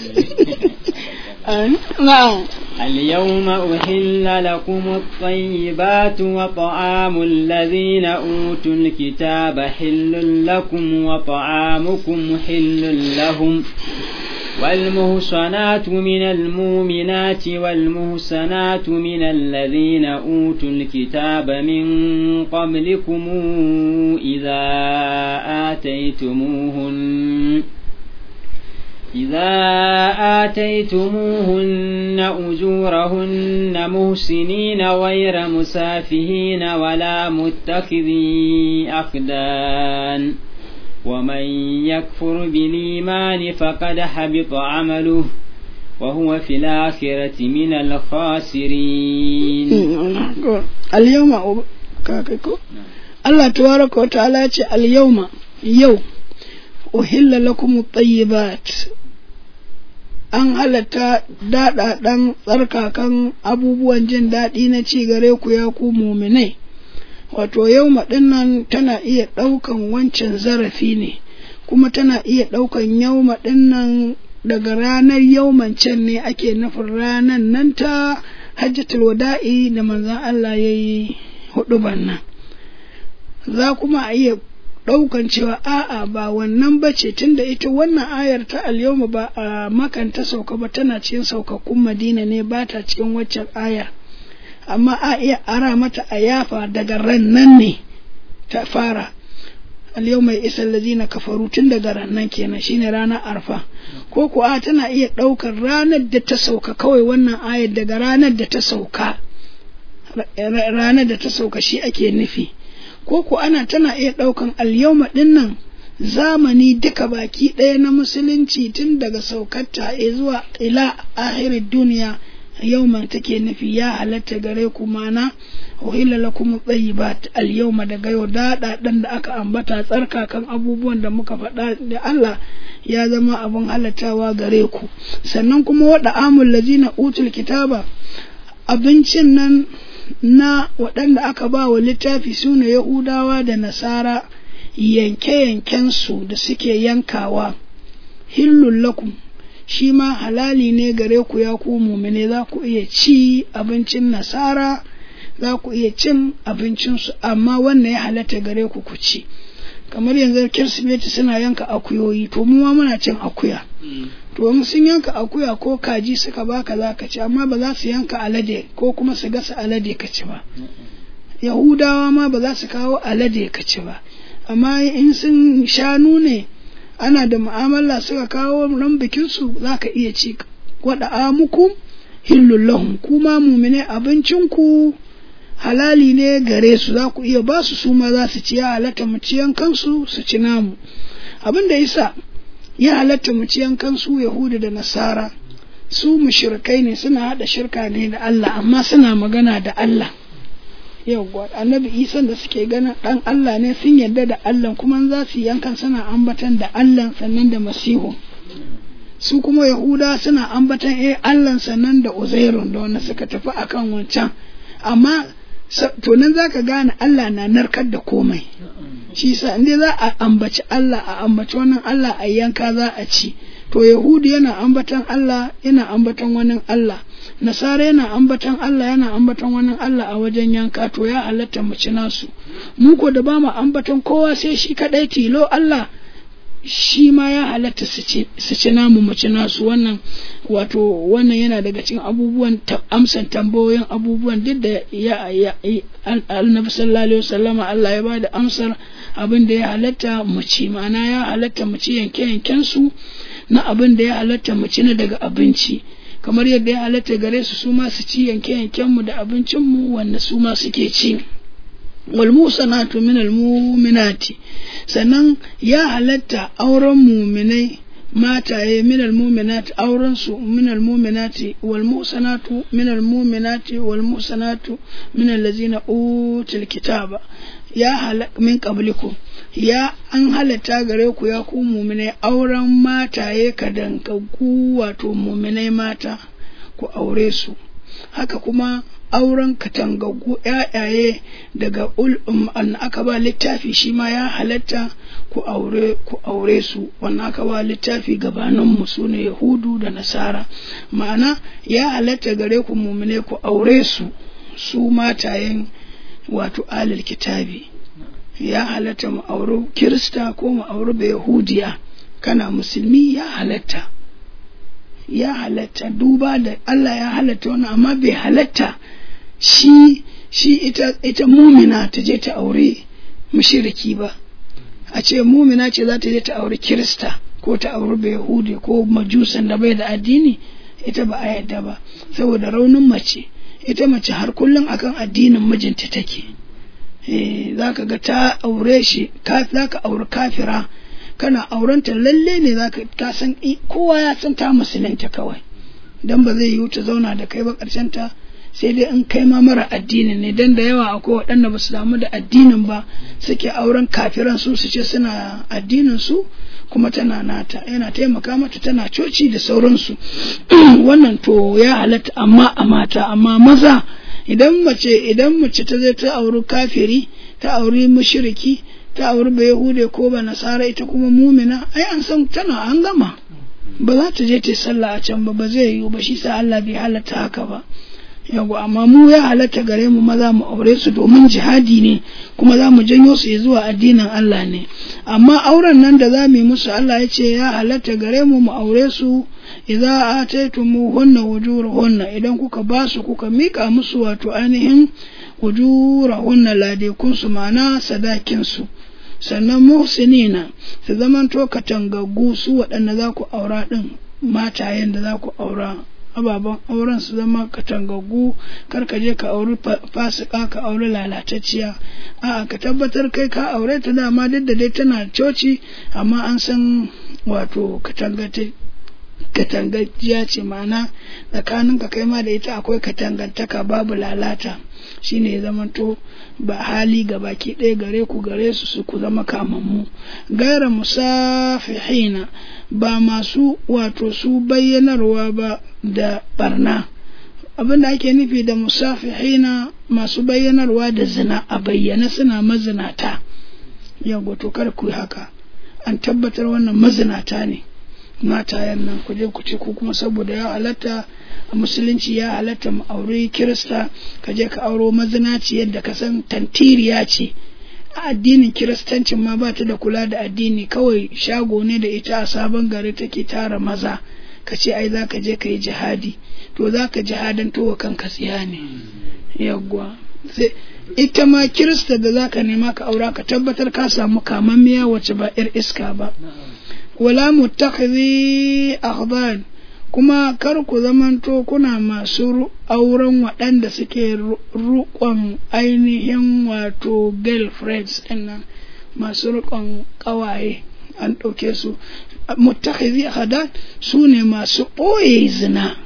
Na'am. اليوم أحل لكم الطيبات وطعام الذين أوتوا الكتاب حل لكم وطعامكم حل لهم والمحصنات من المؤمنات والمحصنات من الذين أوتوا الكتاب من قبلكم إذا آتيتموهن إذا آتيتموهن أجورهن محسنين غير مسافهين ولا متخذي أخدان ومن يكفر بالإيمان فقد حبط عمله وهو في الآخرة من الخاسرين. اليوم الله تبارك وتعالى اليوم يوم أحل لكم الطيبات an halatta daɗaɗan tsarkakan abubuwan jin daɗi na ci gare ku ya ku muminai. Wato yau maɗinnan tana iya ɗaukan wancan zarafi ne, kuma tana iya ɗaukan yau maɗinnan daga ranar yauman can ne ake nufin ranar nan ta hajjatul wada'i da manzan Allah ya yi hudu nan. Za kuma a iya ɗaukan cewa a'a ba wannan bace, tunda ita wannan ayar ta al-yawma ba a Makan ta sauka ba, tana cikin saukakkun Madina ne, ba ta cikin waccan ayar. Amma a iya ara mata a yafa daga ran nan ne ta fara. Al-yawma isal ladina kafaru, tun daga ran nan kenan shine ranar Arfa. Ko ko a tana iya ɗaukar ranar da ta sauka kawai wannan ayar, daga ranar da ta sauka ranar da ta sauka shi ake nufi. Ko ko ana tana iya ɗaukan al-yawma dinnan zamani duka baki ɗaya na musulunci tun daga saukarta zuwa ila ahirin duniya yauman take nufi ya halatta gare ku mana uhilla lakum tayyibat al yawma daga yau dada dan da aka ambata tsarkakan abubuwan da muka faɗa da Allah ya zama abin halattawa gare ku. Sannan kuma wada amul ladina utul kitaba abincin nan na waɗanda aka ba wa littafi sune Yahudawa da Nasara yanke-yankensu da suke yankawa hillul lakum shi ma halali ne gare ku ya ku mumine, za ku iya ci abincin Nasara, za ku iya cin abincinsu, amma wannan ya halatta gare ku ku ci. Kamar yanzu Kirsimeti suna yanka akuyoyi, to mu ma muna cin akuya. To in sun yanka akuya ko kaji suka baka za ka ci, amma ba za su yanka alade ko kuma su gasa alade ka ci ba. Yahudawa ma ba za su kawo alade ka ci ba, amma in sun shanu ne ana da mu'amala suka kawo ran bikinsu za ka iya ci. Wada amukum hillul lahum, kuma mumine abincinku halali ne gare su, za ku iya ba su su ma za su ci. Ya halatta mu ciyan kansu su ci namu. Abin da yasa ya halatta mu ciyan kansu Yahudu da Nasara, su mushrikai ne, suna hada shirka ne da Allah, amma suna magana da Allah. Yawwa annabi Isa da suke ganin dan Allah ne, sun yarda da Allah, kuma za su yankan suna ambatan da Allah sannan da Masihu. Su kuma Yahuda suna ambatan eh Allah sannan da Uzairun, da wanda suka tafi akan wancan. Amma to nan zaka gane Allah na narkar da komai. Shi yasa inda za a ambaci Allah, a ambaci wannan Allah a yanka za a ci. To Yahudi yana ambatan Allah, yana ambatan wani Allah. Nasara yana ambatan Allah, yana ambatan wani Allah a wajen yanka, to ya halatta mu ci nasu. Mu ko da ba mu ambatan kowa sai shi kadai tilo Allah, shi ma ya halatta su ci namu mu ci nasu. Wannan wato wannan yana daga cikin abubuwan amsan tambayoyin abubuwan duk da ya Annabi sallallahu alaihi wasallama Allah ya bada amsar abin da ya halatta mu ci, ma'ana ya halatta mu ci yanke yanken su na abin da ya halatta mu ci na daga abinci, kamar yadda ya halatta gare su su ma su ci yanke yanken mu da abincin mu wanda su ma suke ci. wal musanatu minal mu'minati, sannan ya halatta auren mu'minai mataye minal mu'minati, auren su minal mu'minati, wal musanatu minal mu'minati wal musanatu minal ladzina utul kitaba ya halak min qablikum, ya an halatta gare ku ya ku mu'minai auren mataye kadangagu, wato mu'minai mata ku aure su. Haka kuma auren katangaggu ƴaƴaye daga ulum an aka ba littafi shi ma ya halatta ku aure ku aure su, wannan aka ba littafi gabanin mu sune Yahudu da Nasara. Ma'ana ya halatta gare ku mu'mine ku aure su, su matayen wato alil kitabi. Ya halatta mu aure Kirista ko mu aure ba Yahudiya, kana musulmi ya halatta. Ya halatta duba da Allah ya halatta wannan, amma bai halatta shi shi ita ita mumina ta je ta aure mushriki ba. A ce mumina ce za ta je ta aure Kirista ko ta aure ba Yahudi ko majusan da bai da addini, ita ba a yadda ba, saboda raunin mace. Ita mace har kullum akan addinin mijinta take. Eh zaka ga ta aure shi, ka zaka aure kafira, kana aurenta lalle ne zaka ka san kowa ya san ta musulunta kawai, dan ba zai yi ta zauna da kai ba karshen ta, sai dai in kai ma mara addini ne. Dan da yawa akwai waɗanda ba su damu da addinin ba suke auren kafiran su su ce suna addinin su, kuma tana nata, yana taimaka mata, tana coci da sauransu. Wannan to ya halatta amma a mata. Amma maza, idan mace idan mace ta zai ta auri kafiri, ta auri mushriki, ta auri ba Yahude ko ba Nasara, ita kuma mumina, ai an san tana an gama, ba za ta je ta sallah a can ba, ba zai yiwu ba. Shi sa Allah bai halatta haka ba. Yawa amma mu ya halatta gare mu maza mu aure su, domin jihadi ne, kuma za mu janyo su zuwa addinin Allah ne. Amma auren nan da za mu yi musu, Allah ya ce ya halatta gare mu mu aure su idza ataytumuhunna wujurahunna, idan kuka ba su kuka mika musu wato ainihin wujurahunna ladekun su, ma'ana sadakin su. Sannan muhsinina, su zaman to katangaggu su waɗanda za ku aura ɗin, matayen da za ku aura ababen auren su zama katangaggu, kar ka je ka auri fasika ka auri lalatacciya, a'a ka tabbatar kai ka aure ta dama duk da dai tana coci amma an san wato katangajjiya ce, ma'ana tsakanin ka kai ma da ita akwai katangantaka babu lalata, shine ya zamanto ba hali ga baki ɗaya gare ku gare su su ku zama kamammu. Gaira musafihina, ba masu wato su bayyanarwa ba da barna. Abin da ake nufi da musafihina masu bayyanarwa da zina a bayyana suna mazinata, yawa to kar ku haka, an tabbatar wannan mazinata ne matayen nan, ku je ku ce ku kuma saboda ya halatta a musulunci ya halatta mu aure kirista, ka je ka auro mazinaci yadda ka san tantiriya ce. A addinin kiristancin ma ba ta da kula da addini, kawai shago ne da ita a sabon gari take tara maza, ka ce ai za ka je ka yi jihadi, to za ka jihadan towa kanka tsiya ne. Yawwa ita ma kirista da za ka nema ka aura ka tabbatar ka samu kamammiya wacce ba 'yar iska ba. Wala mutakhidhi akhdan, kuma kar ku zamanto kuna masu auren waɗanda suke rukon ainihin wato girlfriends ɗinnan, masu rukon ƙawaye an ɗauke su. Mutakhidhi akhdan su ne masu ɓoye zina.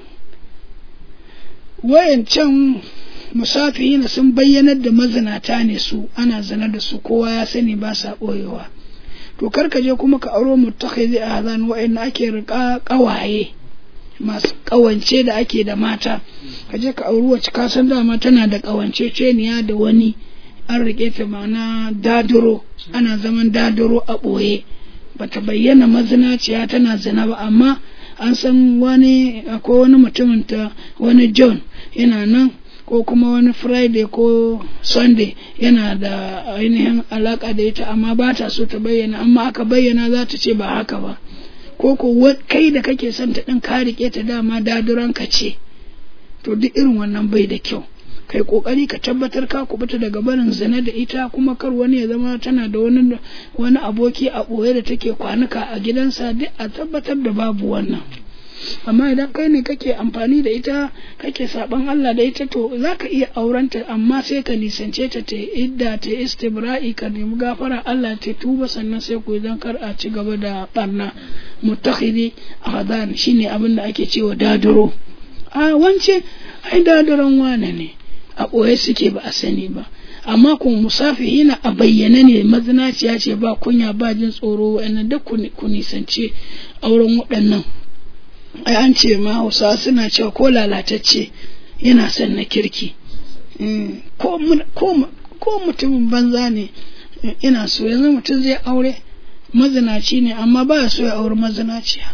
Wayancan musafihina sun bayyanar da mazinata ne su, ana zina da su kowa ya sani ba sa ɓoyewa. To karka je kuma ka auro mutakhidhi ahzan wa'inda ake rika kawaye masu kawance da ake da mata, ka je ka auri wacce ka san dama tana da kawance ceniya da wani, an rike ta mana daduro, ana zaman daduro a boye, bata bayyana mazinaciya tana zina ba, amma an san wani akwai wani mutumin ta wani John yana nan, ko kuma wani Friday ko Sunday yana da ainihin alaka da ita amma ba ta so ta bayyana, amma aka bayyana za ta ce ba haka ba, ko ko kai da kake son ta din ka rike ta dama daduran ka ce. To duk irin wannan bai da kyau, kai kokari ka tabbatar ka kubuta daga barin zina da ita, kuma kar wani ya zama tana da wani wani aboki a boye da take kwanuka a gidansa, duk a tabbatar da babu wannan. Amma idan kai ne kake amfani da ita kake saban Allah da ita, to zaka iya aurenta amma sai ka nisance ta ta idda ta istibra'i, ka nemi gafara Allah ta tuba, sannan sai ku idan kar a ci gaba da barna. Mutakhidhi ahdan shine abin da ake cewa daduro. A wance ai daduran wane ne, a boye suke ba a sani ba, amma kun musafihina a bayyana ne, mazinaciya ce ba kunya ba jin tsoro, wa'annan duk ku nisance auren waɗannan. Ai an ce ma Hausa suna cewa ko lalatacce yana son na kirki, ko mutumin banza ne ina so. Yanzu mutum zai aure mazinaci ne amma ba so ya aure mazinaciya,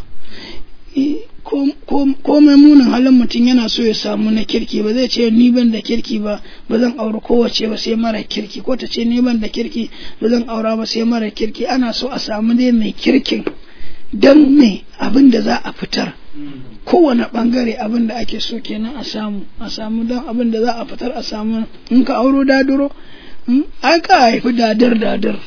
ko mai munin halin mutum yana so ya samu na kirki, ba zai ce ni ban da kirki ba ba zan aure kowace ba sai mara kirki, ko ta ce ni ban da kirki ba zan aura ba sai mara kirki. Ana so a samu dai mai kirkin, don me abin da za a fitar kowane bangare abin da ake so kenan a samu a samu don abin da za a fitar a samu. In ka auro daduro ai ka haifi dadar dadar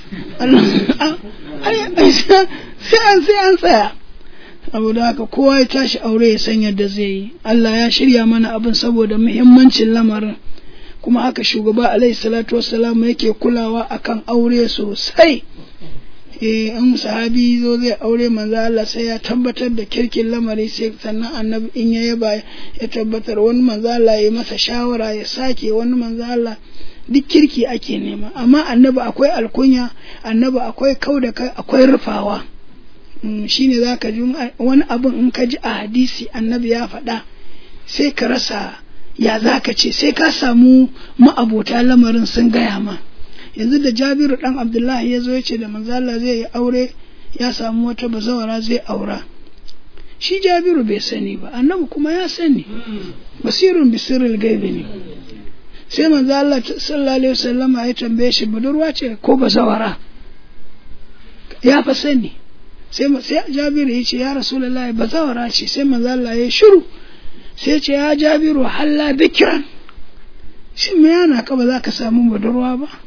sai an sai an tsaya. Saboda haka kowa ya tashi aure ya san yadda zai yi. Allah ya shirya mana abin saboda muhimmancin lamarin, kuma haka shugaba alaihi salatu wassalam yake kulawa akan aure sosai. eh in sahabi zo zai aure manzo Allah sai ya tabbatar da kirkin lamari, sai sannan annabi in ya yaba ya tabbatar. Wani manzo Allah ya masa shawara ya sake, wani manzo Allah duk kirki ake nema, amma annabi akwai alkunya, annabi akwai kauda kai, akwai rufawa. Mm, shine zaka ji wani abin in ka ji a hadisi annabi ya faɗa sai ka rasa ya zaka ce, sai ka samu ma'abota lamarin sun gaya ma. Yanzu da Jabiru dan Abdullahi ya zo ya ce da manzo Allah zai yi aure, ya samu wata bazawara zai aura. Shi Jabiru bai sani ba, annabi kuma ya sani, basirun bisirul gaibi ne. Sai manzo Allah sallallahu alaihi wasallam ya tambaye shi budurwa ce ko bazawara, ya fa sani. Sai sai Jabiru ya ce ya Rasulullahi bazawara ce. Sai manzo Allah ya shiru, sai ya ce ya Jabiru halla bikran, shin me yana ka ba za ka samu budurwa ba?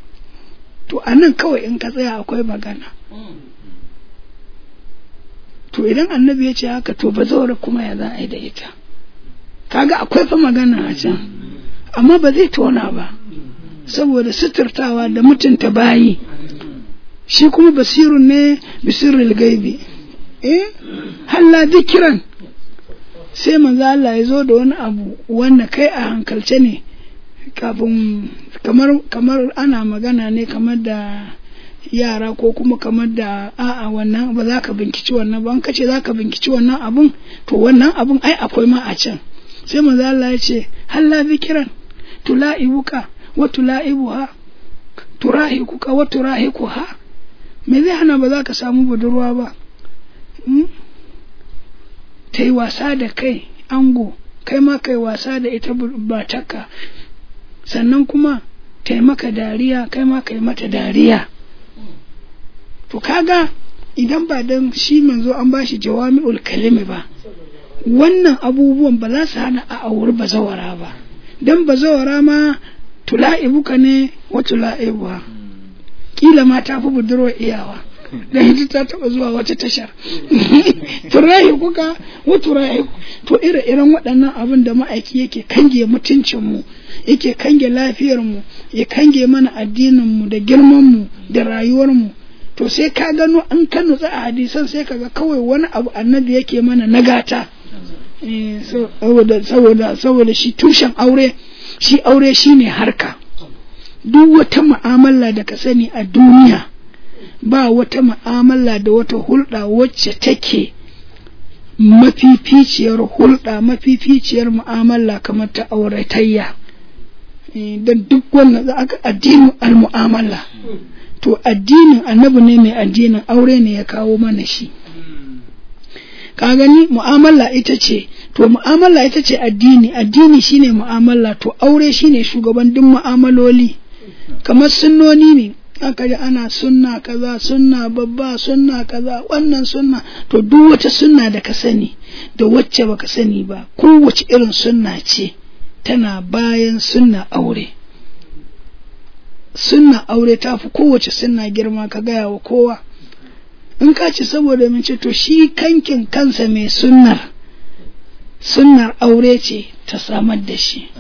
To anan kawai in ka tsaya akwai magana. To to idan annabi ya ce haka to bazawara kuma ya za a yi da ita kaga akwai fa magana a can amma ba zai tona ba saboda suturtawa da mutunta bayi shi kuma basirun ne bisirul gaibi eh halla dikiran sai manzo Allah ya zo da wani abu wanda kai a hankalce ne kafin kamar kamar ana magana ne kamar da yara ko kuma kamar da a'a wannan ba za ka binkici wannan ba an kace za ka binkici wannan abun to wannan abun ai akwai ma a can sai manzo Allah ya ce halla dikiran tula'ibuka wa tula'ibuha turahikuka wa turahikuha me zai hana ba za ka samu budurwa ba ta yi wasa da kai ango kai ma kai wasa da ita bataka sannan kuma ta yi maka dariya kai ma kai mata dariya to kaga idan ba dan shi manzo an bashi jawami'ul kalimi ba wannan abubuwan ba za su hana a auri bazawara ba dan bazawara ma tula'ibuka ne wa tula'ibuha kila ma ta fi budurwa iyawa da hiji ta taba zuwa wata tashar turahi kuka wa turahi to ire-iren waɗannan abin da ma'aiki yake kange mutuncin mu yake kange lafiyar mu ya kange mana addinin mu da girman mu da rayuwar mu to sai ka gano an ka nutsa a hadisan sai kaga kawai wani abu annabi yake mana nagata eh saboda saboda saboda shi tushen aure shi aure shine harka duk wata mu'amala da ka sani a duniya ba wata mu'amala da wata hulɗa wacce take mafificiyar hulɗa mafificiyar mu'amala kamar ta auratayya da duk wannan za aka addinin al-mu'amala to addinin annabi ne mai addinin aure ne ya kawo mana shi ka gani mu'amala ita ce to mu'amala ita ce addini addini shine mu'amala to aure shine shugaban duk mu'amaloli kamar sunnoni ne aka ji ana sunna kaza sunna babba sunna kaza wannan sunna to duk wata sunna da ka sani da wacce baka sani ba kowace irin sunna ce tana bayan sunna aure sunna aure ta fi kowace sunna girma ka gaya wa kowa in ka ci saboda mun ce to shi kankin kansa mai sunnar sunnar aure ce ta samar da shi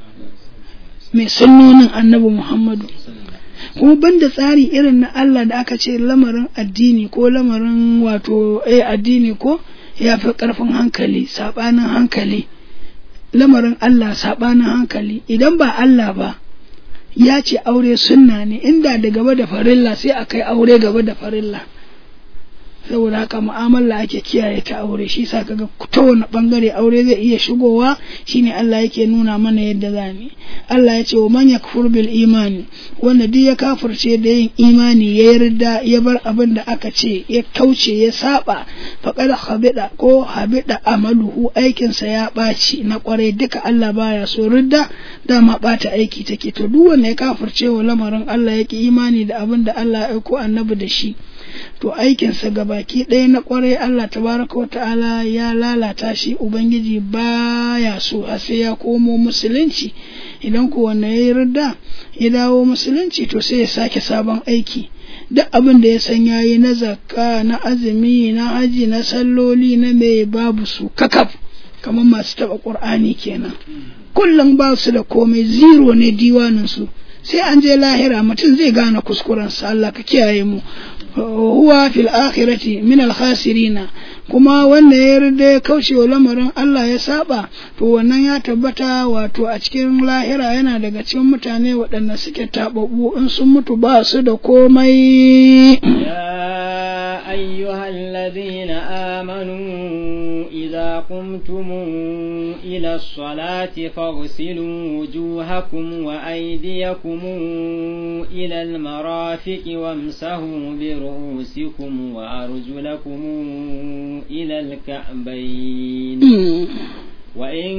mai sunnonin annabi Muhammadu kuma banda tsari irin na Allah da aka ce lamarin addini ko lamarin wato eh addini ko ya fi karfin hankali sabanin hankali lamarin Allah sabanin hankali idan ba Allah ba ya ce aure sunna ne inda da gaba da farilla sai akai aure gaba da farilla saboda haka mu'amala ake kiyaye ta aure shi sa kaga ta wani bangare aure zai iya shigowa shine Allah yake nuna mana yadda zamu Allah ya ce wa man yakfur bil imani wanda duk ya kafirce da yin imani ya yarda ya bar abin da aka ce ya kauce ya saba faqad habida ko habida amaluhu aikin sa ya baci na kwarai duka Allah baya so ridda dama bata aiki take to duk wanda ya kafirce wa lamarin Allah yake imani da abin da Allah ya aiko annabi da shi to aikinsa gabaki ɗaya na ƙwarai Allah tabaraka wata'ala ya lalata shi ubangiji baya so a sai ya komo musulunci idan ko wanda ya yarda ya dawo musulunci to sai ya sake sabon aiki duk abin da ya san yayi na zakka na azumi na haji na salloli na me babu su kakaf kamar masu taba Qur'ani kenan kullum ba su da komai zero ne diwanin su sai an je lahira mutum zai gane kuskuren sa Allah ka kiyaye mu huwa fil akhirati min al khasirina kuma wanda ya yarda kaucewa lamarin Allah ya saba to wannan ya tabbata wato a cikin lahira yana daga cikin mutane waɗanda suke tababbu in sun mutu ba su da komai ya ayyuhal ladina amanu idza qumtum ila as-salati faghsilu wujuhakum wa aydiyakum ila al-marafiqi wamsahu bi ru'usikum wa arjulakum إلى الكعبين وإن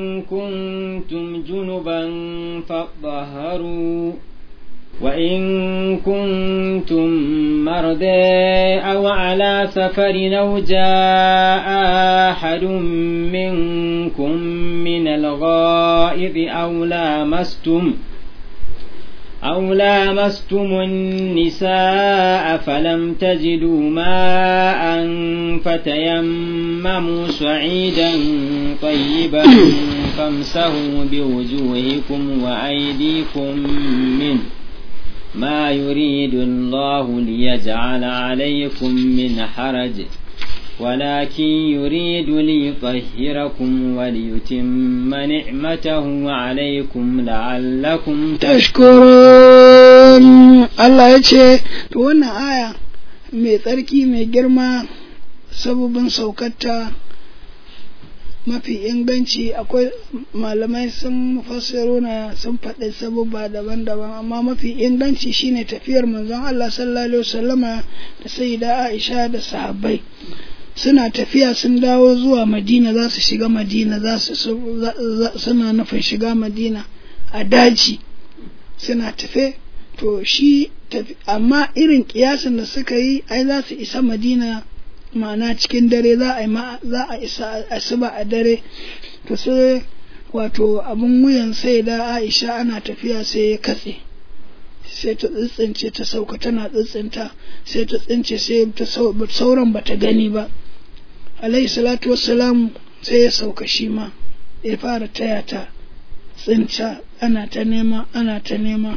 كنتم جنبا فاطهروا وإن كنتم مرضى أو على سفر أو جاء أحد منكم من الغائط أو لامستم أو لامستم النساء فلم تجدوا ماء فتيمموا صعيدا طيبا فامسحوا بوجوهكم وأيديكم منه ما يريد الله ليجعل عليكم من حرج ولكن يريد ليطهركم وليتم نعمته عليكم لعلكم تشكرون. الله يجي وانا آية mai tsarki mai girma sababin saukarta mafi inganci. Akwai malamai sun mufassiro na sun faɗi sababa daban-daban, amma mafi inganci shine tafiyar manzon Allah sallallahu alaihi wasallama da sayyida Aisha da sahabbai suna tafiya sun dawo zuwa Madina, za su shiga Madina, za su suna nufin shiga Madina a daji suna tafe. To shi amma irin kiyasin da suka yi ai za su isa Madina ma'ana cikin dare, za a za a isa asuba a dare. To sai wato abun wuyan sai da Aisha ana tafiya sai ya katse, sai ta tsintsince ta sauka, tana tsintsinta sai ta tsince sai ta sauran bata gani ba. Alayhi salatu wassalam sai ya sauka shi ma ya fara taya ta tsinta, ana ta nema ana ta nema.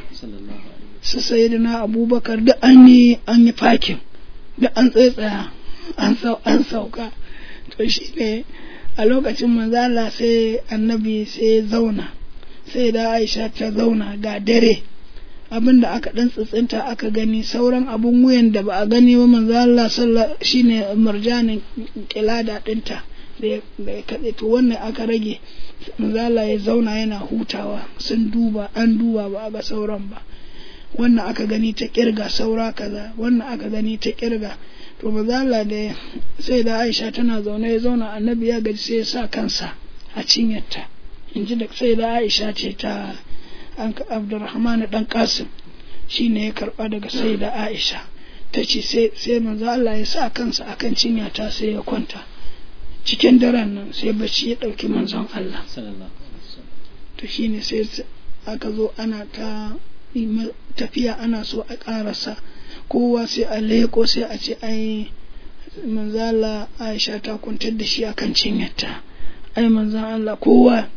Su sayyidina Abubakar da an yi an yi fakin da an tsaya an sauka. To shi ne a lokacin manzala sai annabi sai zauna, sai da Aisha ta zauna ga dare, abin da aka dan tsitsinta aka gani, sauran abun wuyan da ba a gani ba manzala sallallahu shine marjanin kilada dinta da ya katse. To wannan aka rage, manzala ya zauna yana hutawa, sun duba an duba ba a ga sauran ba. Wannan aka gani ta kirga saura kaza, wannan aka gani ta kirga. To manzala da sai da Aisha tana zaune ya zauna, annabi ya gaji sai ya sa kansa a cinyarta. In ji da sai da Aisha ce ta Abdurrahman dan Qasim shine ya karba daga sai da Aisha, ta ce sai sai manzo Allah ya sa kansa akan cinyata sai ya kwanta. Cikin daren nan sai bacci ya dauki manzon Allah sallallahu alaihi wasallam. To shine sai aka zo ana ta tafiya, ana so a karasa, kowa sai a leko sai a ce ai manzo Allah Aisha ta kwantar da shi akan cinyarta, ai manzo Allah kowa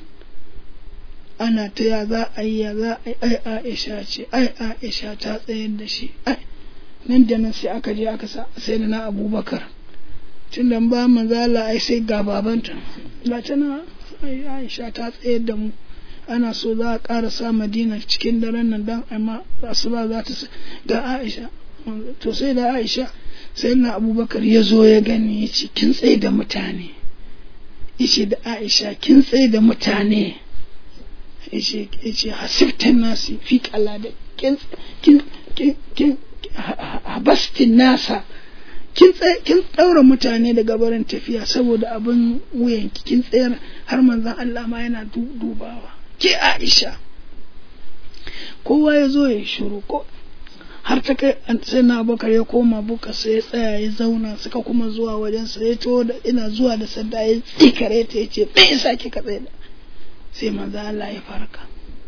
ana ta ya za a yi ya za a yi, ai Aisha ce ai Aisha ta tsayar da shi. Ai nan da nan sai aka je aka sa sai da na Abubakar, tun da ba manzo Allah ai sai ga babanta ga tana ai Aisha ta tsayar da mu, ana so za a ƙara sa Madina cikin daren nan dan amma asuba za ta da Aisha. To sai da Aisha sai na Abubakar ya zo ya gani ya ce kin tsaye da mutane, yace da Aisha kin tsaye da mutane, yace yace hasibtan nasi fi qala da kin kin kin habastin nasa, kin tsaye kin daura mutane daga barin tafiya saboda abin wuyan kin tsayar har manzon Allah ma yana dubawa ke Aisha. Kowa ya zo ya shiru ko har ta kai sai na Abubakar ya koma buka sai ya tsaya ya zauna, suka kuma zuwa wajen sa ya to da ina zuwa da sanda ya tsikare ta yace me yasa kika tsaya da sai manzo Allah ya farka.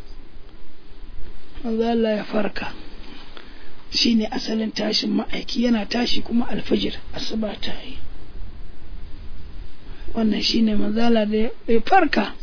Manzo Allah ya farka shine asalin tashin ma'aiki, yana tashi kuma alfajir asuba ta yi. Wannan shine manzo Allah da ya farka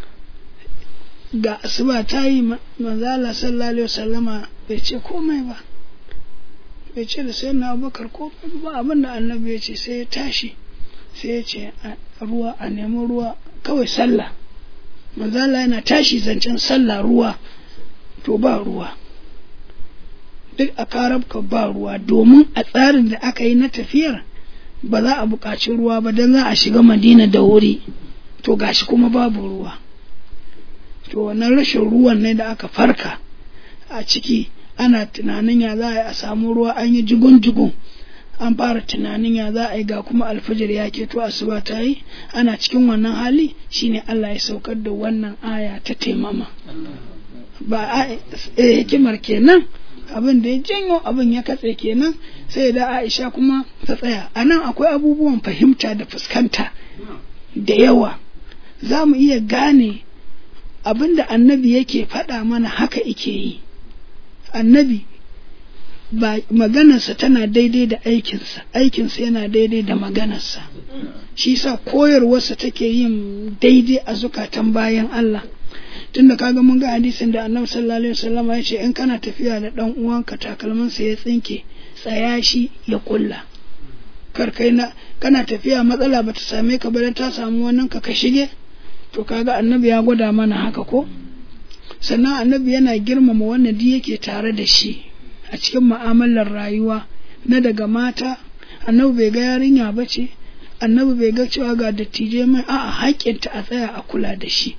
ga asuba ta yi. Manzo Allah sallallahu alaihi wasallama bai ce komai ba, bai ce da sai na Abubakar ko ba, abin da annabi ya ce sai ya tashi sai ya ce ruwa a nemi ruwa kawai sallah. Manzo Allah yana tashi zancen sallah ruwa, to ba ruwa duk a karabka ba ruwa, domin a tsarin da aka yi na tafiyar ba za a buƙaci ruwa ba dan za a shiga Madina da wuri, to gashi kuma babu ruwa. To wannan rashin ruwan ne da aka farka a ciki, ana tunanin ya za a samu ruwa, an yi jigun-jigun, an fara tunanin ya za a yi ga kuma alfajir ya keto asuba ta yi. Ana cikin wannan hali shine Allah ya saukar da wannan aya ta taimama. Ba a hikimar kenan, abin da ya janyo abin ya katse kenan, sai da Aisha kuma ta tsaya. Anan akwai abubuwan fahimta da fuskanta da yawa, za mu iya gane abin da annabi yake faɗa mana haka ike yi, annabi ba maganarsa tana daidai da aikinsa, aikinsa yana daidai da maganarsa, shi sa koyarwarsa take yin daidai a zukatan bayan Allah. Tunda kaga mun ga hadisin da Annabi sallallahu alaihi wasallam ya ce in kana tafiya da dan uwanka takalmansa ya tsinke, tsaya shi ya kulla. Kar kai na kana tafiya matsala bata same ka ba dan ta samu wannan ka ka shige, to kaga Annabi ya gwada mana haka ko. Sannan Annabi yana girmama wanda duk yake tare da shi a cikin mu'amalar rayuwa na daga mata. Annabi bai ga yarinya bace, Annabi bai ga cewa ga dattijai mai, a'a haƙƙinta a tsaya a kula da shi.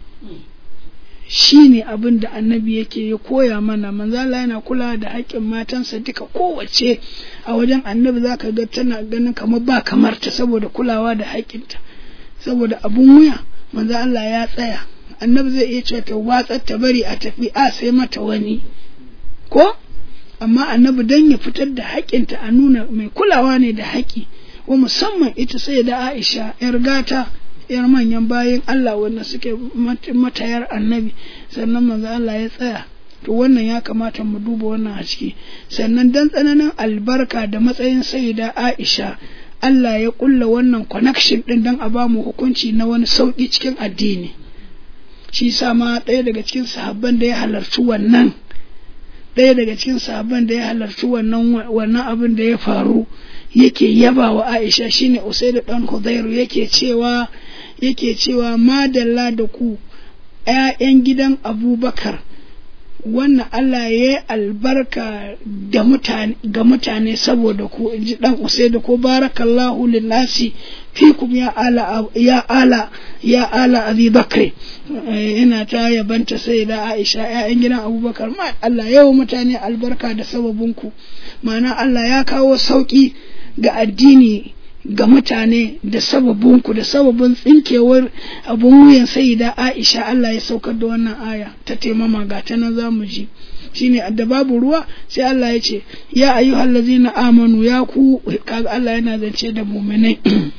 Shi ne abin da annabi yake ya koya mana. Manzala yana kula da haƙƙin matansa duka, kowace a wajen annabi za ka ga tana ganin kamar ba kamar ta saboda kulawa da haƙƙinta, saboda abun wuya manzo Allah ya tsaya. Annabi zai iya cewa ta watsar ta bari a tafi a sai mata wani ko, amma annabi dan ya fitar da haƙƙinta a nuna mai kulawa ne da haƙƙi. Wa musamman ita sai da Aisha yar gata, yar manyan bayan Allah wanda suke matayar annabi, sannan manzo Allah ya tsaya. To wannan ya kamata mu duba wannan a ciki. Sannan dan tsananin albarka da matsayin sayyida Aisha, Allah ya kulla wannan connection din dan a bamu hukunci na wani sauki cikin addini. Shi sa ma ɗaya daga cikin sahabban da ya halarci wannan ɗaya daga cikin sahabban da ya halarci wannan wannan abin da ya faru yake yaba wa Aisha shine Usaid dan Hudayr, yake cewa yake cewa madalla da ku ƴaƴan gidan Abubakar, wannan Allah ya yi albarka da mutane ga mutane saboda ku, inji dan Usaid ko barakallahu linnasi fikum ya ala ya ala ya ala Abi Bakr. Ina ta yabanta sai da Aisha ƴaƴan gidan Abubakar, ma Allah ya yi mutane albarka da sababin ku, ma'ana Allah ya kawo sauki ga addini ga mutane da sababinku, da sababin tsinkewar abun wuyan sayyida Aisha Allah ya saukar da wannan aya ta taimama, ga ta nan zamu ji. Shine adda babu ruwa sai Allah ya ce ya ayyuhallazina amanu, ya ku, kaga Allah yana zance da mu'minai.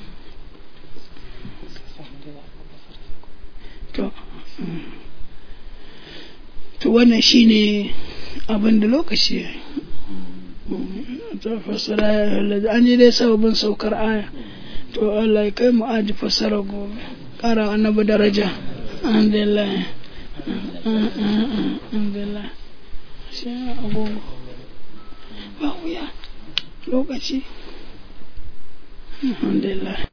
to to wannan shine abin da lokaci ta fassara an yi dai sababin saukar aya. To Allah ya kai mu aji fassara gobe, ƙara annabi daraja. Alhamdulillah, alhamdulillah. Sai agogo ba wuya lokaci. Alhamdulillah.